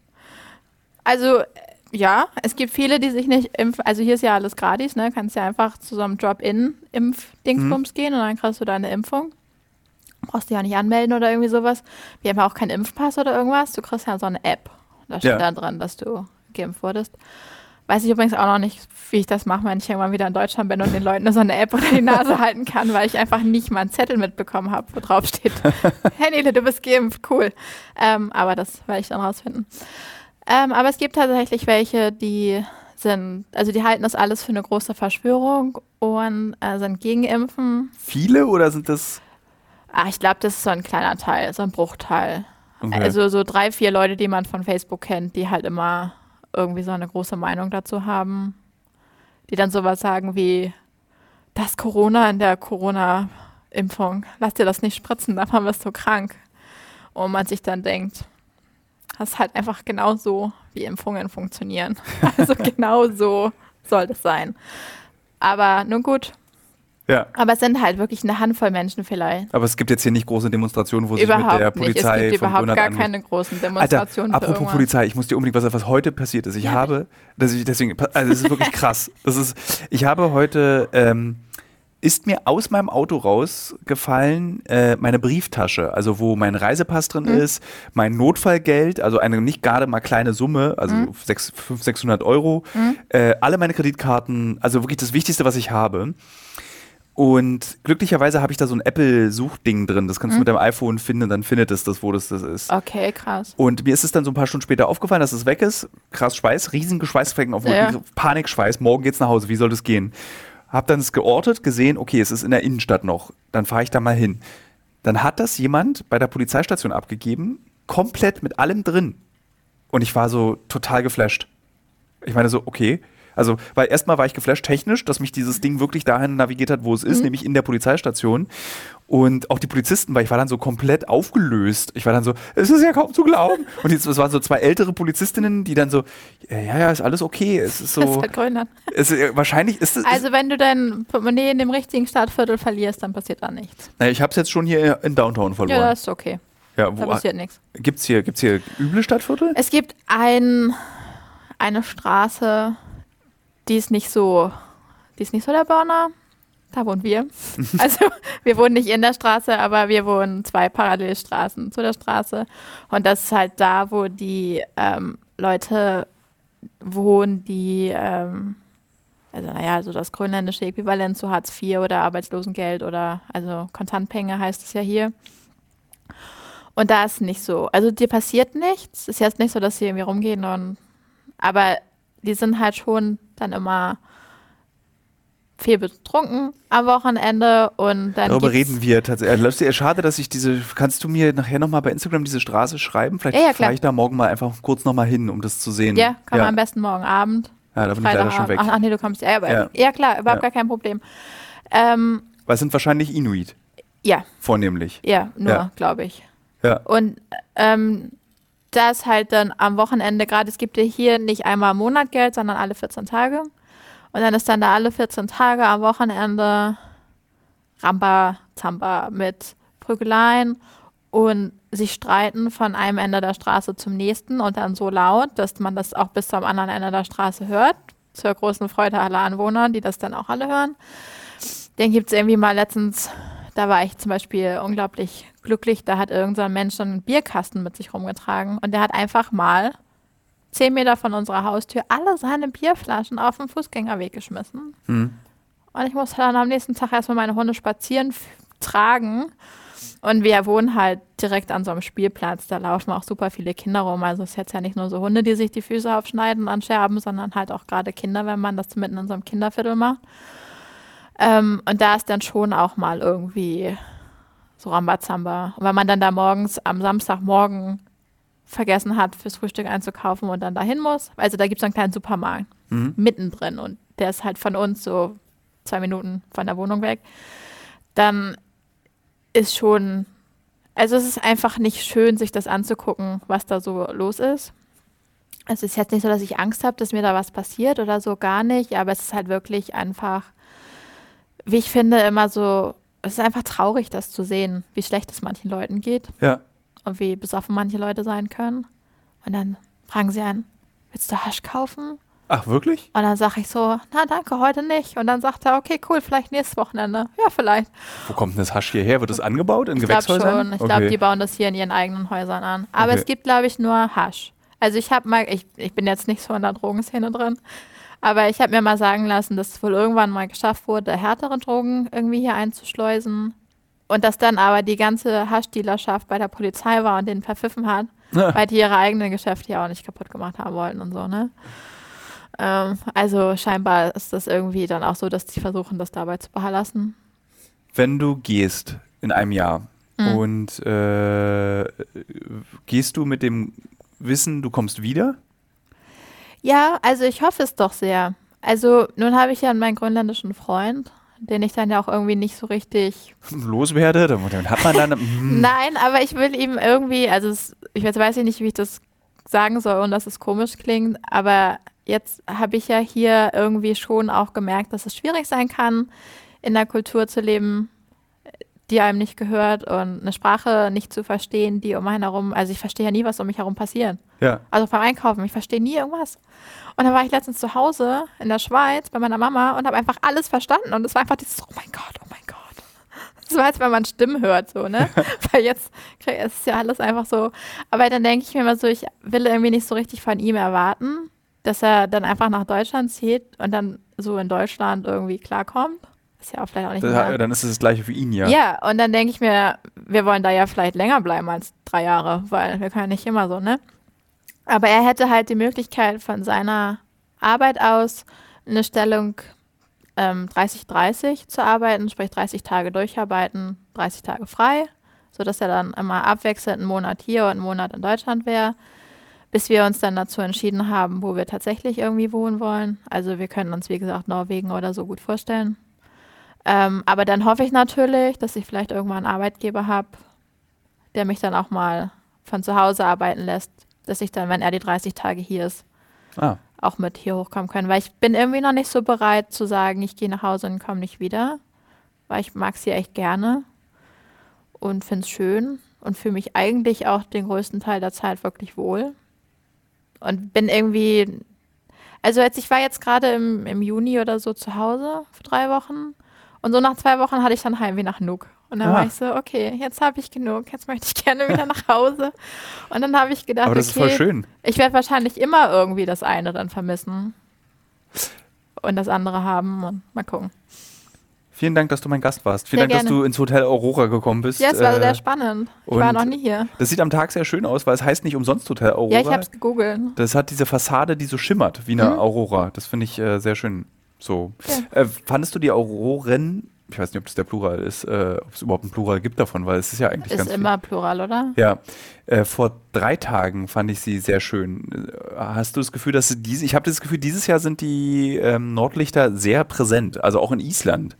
Also, äh, ja, es gibt viele, die sich nicht impfen. Also hier ist ja alles gratis, ne? Kannst ja einfach zu so einem Drop-in-Impf-Dingsbums Mhm. gehen und dann kriegst du deine Impfung. Brauchst dich ja nicht anmelden oder irgendwie sowas. Wir haben ja auch keinen Impfpass oder irgendwas. Du kriegst ja so eine App. Da steht Ja. dann dran, dass du geimpft wurdest. Weiß ich übrigens auch noch nicht, wie ich das mache, wenn ich irgendwann wieder in Deutschland bin und den Leuten so eine App unter die Nase halten kann, weil ich einfach nicht mal einen Zettel mitbekommen habe, wo drauf steht, hey Nele, du bist geimpft, cool. Ähm, aber das werde ich dann rausfinden. Ähm, aber es gibt tatsächlich welche, die sind, also die halten das alles für eine große Verschwörung und äh, sind gegen Impfen. Viele oder sind das... Ah, ich glaube, das ist so ein kleiner Teil, so ein Bruchteil. Okay. Also so drei, vier Leute, die man von Facebook kennt, die halt immer irgendwie so eine große Meinung dazu haben, die dann sowas sagen wie, das Corona in der Corona-Impfung, lass dir das nicht spritzen, davon wirst du krank. Und man sich dann denkt, das ist halt einfach genau so, wie Impfungen funktionieren. Also genau so soll das sein. Aber nun gut. Ja. Aber es sind halt wirklich eine Handvoll Menschen vielleicht. Aber es gibt jetzt hier nicht große Demonstrationen, wo sich Überhaupt mit der nicht. Polizei Es gibt von überhaupt Grönland gar ange- keine großen Alter, Demonstrationen für apropos irgendwas. Polizei, ich muss dir unbedingt was sagen, was heute passiert ist. Ich Ja, habe, das ich deswegen, also das ist wirklich krass. Das ist, ich habe heute, ähm, ist mir aus meinem Auto rausgefallen äh, meine Brieftasche, also wo mein Reisepass drin Mhm. ist, mein Notfallgeld, also eine nicht gerade mal kleine Summe, also Mhm. sechs, fünfhundert, sechshundert Euro, Mhm. äh, alle meine Kreditkarten, also wirklich das Wichtigste, was ich habe. Und glücklicherweise habe ich da so ein Apple-Suchding drin. Das kannst du Mhm. mit deinem iPhone finden, dann findet es das, wo das, das ist. Okay, krass. Und mir ist es dann so ein paar Stunden später aufgefallen, dass es weg ist. Krass Schweiß, riesen Geschweißflecken auf dem Ja. Rücken, Panikschweiß. Morgen geht's nach Hause, wie soll das gehen? Hab dann es geortet, gesehen, okay, es ist in der Innenstadt noch. Dann fahre ich da mal hin. Dann hat das jemand bei der Polizeistation abgegeben, komplett mit allem drin. Und ich war so total geflasht. Ich meine so, okay. Also, weil erstmal war ich geflasht technisch, dass mich dieses Ding wirklich dahin navigiert hat, wo es ist, Mhm. nämlich in der Polizeistation. Und auch die Polizisten, weil ich war dann so komplett aufgelöst. Ich war dann so, es ist ja kaum zu glauben. Und jetzt, es waren so zwei ältere Polizistinnen, die dann so, ja, ja, ist alles okay. Es ist Das ist so, halt Grönland. es, ist- wahrscheinlich ist es, Also wenn du dein Portemonnaie in dem richtigen Stadtviertel verlierst, dann passiert da nichts. naja, ich habe es jetzt schon hier in Downtown Ja, verloren. das ist okay. Ja, Da wo, passiert nichts. gibt's hier, gibt's hier üble Stadtviertel? Es gibt ein, eine Straße, die ist nicht so, die ist nicht so der Burner. Da wohnen wir. Also wir wohnen nicht in der Straße, aber wir wohnen zwei Parallelstraßen zu der Straße. Und das ist halt da, wo die ähm, Leute wohnen, die, ähm, also naja, so das grönländische Äquivalent zu Hartz vier oder Arbeitslosengeld oder, also Kontantpenge heißt es ja hier. Und da ist nicht so, also dir passiert nichts. Ist jetzt nicht so, dass sie irgendwie rumgehen und, aber die sind halt schon dann immer viel betrunken am Wochenende und dann Darüber gibt's- reden wir tatsächlich. Äh, Schade, dass ich diese, kannst du mir nachher nochmal bei Instagram diese Straße schreiben? Vielleicht Ja, ja, klar. fahre ich da morgen mal einfach kurz nochmal hin, um das zu sehen. Ja, kann ja. man am besten morgen Abend. Ja, da bin ich leider schon Freitagabend. weg. Ach, ach nee, du kommst. Ja, aber, Ja. ja. klar, überhaupt Ja. gar kein Problem. Ähm, Weil es sind wahrscheinlich Inuit, ja, vornehmlich. ja, nur, Ja. glaube ich. Ja. Und ähm, das halt dann am Wochenende, gerade es gibt ja hier nicht einmal im Monat Geld, sondern alle vierzehn Tage. Und dann ist dann da alle vierzehn Tage am Wochenende Ramba, Zamba mit Prügeleien und sich streiten von einem Ende der Straße zum nächsten und dann so laut, dass man das auch bis zum anderen Ende der Straße hört. Zur großen Freude aller Anwohner, die das dann auch alle hören. Den gibt es irgendwie mal letztens, da war ich zum Beispiel unglaublich glücklich, da hat irgend so ein Mensch so einen Bierkasten mit sich rumgetragen und der hat einfach mal zehn Meter von unserer Haustür alle seine Bierflaschen auf den Fußgängerweg geschmissen. Hm. Und ich musste dann am nächsten Tag erstmal meine Hunde spazieren f- tragen Und wir wohnen halt direkt an so einem Spielplatz. Da laufen auch super viele Kinder rum. Also es ist jetzt ja nicht nur so Hunde, die sich die Füße aufschneiden an Scherben, sondern halt auch gerade Kinder, wenn man das mitten in so einem Kinderviertel macht. Ähm, und da ist dann schon auch mal irgendwie so Rambazamba. Und wenn man dann da morgens am Samstagmorgen vergessen hat, fürs Frühstück einzukaufen und dann dahin muss. Also da gibt es so einen kleinen Supermarkt Mhm. mittendrin und der ist halt von uns so zwei Minuten von der Wohnung weg. Dann ist schon, also es ist einfach nicht schön, sich das anzugucken, was da so los ist. Es ist jetzt nicht so, dass ich Angst habe, dass mir da was passiert oder so, gar nicht, aber es ist halt wirklich einfach, wie ich finde, immer so, es ist einfach traurig, das zu sehen, wie schlecht es manchen Leuten geht Ja. und wie besoffen manche Leute sein können. Und dann fragen sie einen, willst du Hasch kaufen? Ach, wirklich? Und dann sage ich so, na danke, heute nicht. Und dann sagt er, okay, cool, vielleicht nächstes Wochenende. Ja, vielleicht. Wo kommt denn das Hasch hierher? Wird das angebaut in Ich glaube Gewächshäusern? schon. Ich Okay. glaube, die bauen das hier in ihren eigenen Häusern an. Aber Okay. es gibt, glaube ich, nur Hasch. Also ich habe mal, ich, ich bin jetzt nicht so in der Drogenszene drin, aber ich habe mir mal sagen lassen, dass es wohl irgendwann mal geschafft wurde, härtere Drogen irgendwie hier einzuschleusen. Und dass dann aber die ganze Haschdealerschaft bei der Polizei war und den verpfiffen hat, Ah. weil die ihre eigenen Geschäfte ja auch nicht kaputt gemacht haben wollten und so, ne? Ähm, also scheinbar ist das irgendwie dann auch so, dass die versuchen, das dabei zu belassen. Wenn du gehst in einem Jahr Mhm. und äh, gehst du mit dem Wissen, du kommst wieder? Ja, also ich hoffe es doch sehr. Also nun habe ich ja meinen grönländischen Freund, den ich dann ja auch irgendwie nicht so richtig. Loswerde? Dann dann hat man dann. mm, Nein, aber ich will ihm irgendwie, also es, ich jetzt weiß ich nicht, wie ich das sagen soll und dass es komisch klingt, aber jetzt habe ich ja hier irgendwie schon auch gemerkt, dass es schwierig sein kann, in einer Kultur zu leben, die einem nicht gehört und eine Sprache nicht zu verstehen, die um einen herum, also ich verstehe ja nie, was um mich herum passiert. Ja. Also beim Einkaufen, ich verstehe nie irgendwas. Und dann war ich letztens zu Hause in der Schweiz bei meiner Mama und habe einfach alles verstanden. Und es war einfach dieses, oh mein Gott, oh mein Gott. So als wenn man Stimmen hört, so, ne? Weil jetzt krieg, es ist ja alles einfach so. Aber dann denke ich mir immer so, ich will irgendwie nicht so richtig von ihm erwarten, dass er dann einfach nach Deutschland zieht und dann so in Deutschland irgendwie klarkommt. Ist ja auch vielleicht auch nicht Das, mehr. dann ist es das Gleiche für ihn, ja. Ja, und dann denke ich mir, wir wollen da ja vielleicht länger bleiben als drei Jahre, weil wir können ja nicht immer so, ne? Aber er hätte halt die Möglichkeit von seiner Arbeit aus eine Stellung ähm, dreißig dreißig zu arbeiten, sprich dreißig Tage durcharbeiten, dreißig Tage frei, sodass er dann immer abwechselnd einen Monat hier und einen Monat in Deutschland wäre, bis wir uns dann dazu entschieden haben, wo wir tatsächlich irgendwie wohnen wollen. Also wir können uns, wie gesagt, Norwegen oder so gut vorstellen. Ähm, aber dann hoffe ich natürlich, dass ich vielleicht irgendwann einen Arbeitgeber habe, der mich dann auch mal von zu Hause arbeiten lässt, dass ich dann, wenn er die dreißig Tage hier ist, Ah, auch mit hier hochkommen kann. Weil ich bin irgendwie noch nicht so bereit zu sagen, ich gehe nach Hause und komme nicht wieder. Weil ich mag es hier echt gerne und finde es schön und fühle mich eigentlich auch den größten Teil der Zeit wirklich wohl. Und bin irgendwie, also jetzt, ich war jetzt gerade im, im Juni oder so zu Hause für drei Wochen. Und so nach zwei Wochen hatte ich dann Heimweh nach Nuuk. Und dann Ah. war ich so, okay, jetzt habe ich genug, jetzt möchte ich gerne wieder nach Hause. Und dann habe ich gedacht, aber das okay, ist voll schön. ich werde wahrscheinlich immer irgendwie das eine dann vermissen und das andere haben und mal gucken. Vielen Dank, dass du mein Gast warst. Vielen Sehr Dank, dass gerne. du ins Hotel Aurora gekommen bist. Ja, es war Äh, sehr spannend. Ich war und- noch nie hier. Das sieht am Tag sehr schön aus, weil es heißt nicht umsonst Hotel Aurora. Ja, ich habe es gegoogelt. Das hat diese Fassade, die so schimmert wie eine Mhm. Aurora. Das finde ich äh, sehr schön. So. Ja. Äh, fandest du die Auroren, ich weiß nicht, ob das der Plural ist, äh, ob es überhaupt einen Plural gibt davon, weil es ist ja eigentlich Ist ganz immer Plural, oder? viel. Ja, äh, vor drei Tagen fand ich sie sehr schön. Äh, Hast du das Gefühl, dass sie diese, ich habe das Gefühl, dieses Jahr sind die ähm, Nordlichter sehr präsent, also auch in Island.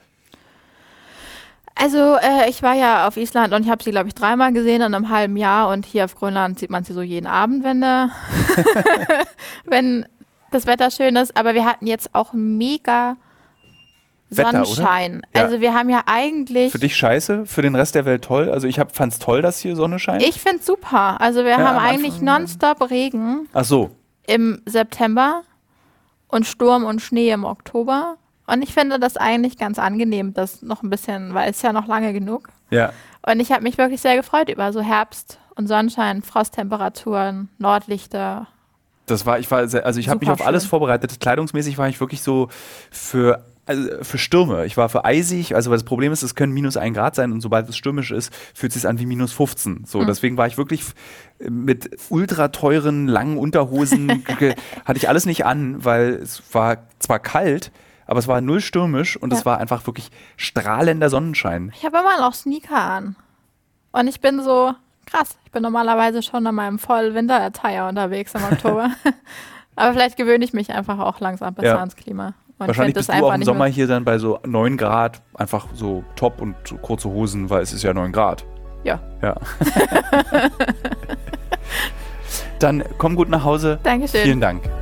Also äh, ich war ja auf Island und ich habe sie, glaube ich, dreimal gesehen in einem halben Jahr und hier auf Grönland sieht man sie so jeden Abend, wenn, der wenn das Wetter schön ist. Aber wir hatten jetzt auch mega Wetter, oder? Sonnenschein. Ja. Also wir haben ja eigentlich... Für dich scheiße, für den Rest der Welt toll. Also ich fand es toll, dass hier Sonne scheint. Ich finde es super. Also wir Ja, haben am eigentlich Anfang- nonstop Regen Ach so, im September und Sturm und Schnee im Oktober. Und ich finde das eigentlich ganz angenehm, das noch ein bisschen, weil es ja noch lange genug. ja. Und ich habe mich wirklich sehr gefreut über so Herbst und Sonnenschein, Frosttemperaturen, Nordlichter. Das war, ich war, sehr, also ich habe mich Super auf alles schön. vorbereitet. Kleidungsmäßig war ich wirklich so für also für Stürme. Ich war für eisig, also das Problem ist, es können minus ein Grad sein und sobald es stürmisch ist, fühlt es sich an wie minus fünfzehn. So, mhm. Deswegen war ich wirklich mit ultra teuren, langen Unterhosen, hatte ich alles nicht an, weil es war zwar kalt, aber es war null stürmisch und ja. es war einfach wirklich strahlender Sonnenschein. Ich habe immer noch Sneaker an. Und ich bin so, krass, ich bin normalerweise schon an meinem Voll-Winter-Attire unterwegs im Oktober. Aber vielleicht gewöhne ich mich einfach auch langsam besser ja. ans Klima. Und wahrscheinlich bist du auch im Sommer hier dann bei so neun Grad einfach so Top und so kurze Hosen, weil es ist ja neun Grad. Ja. Ja. Dann komm gut nach Hause. Dankeschön. Vielen Dank.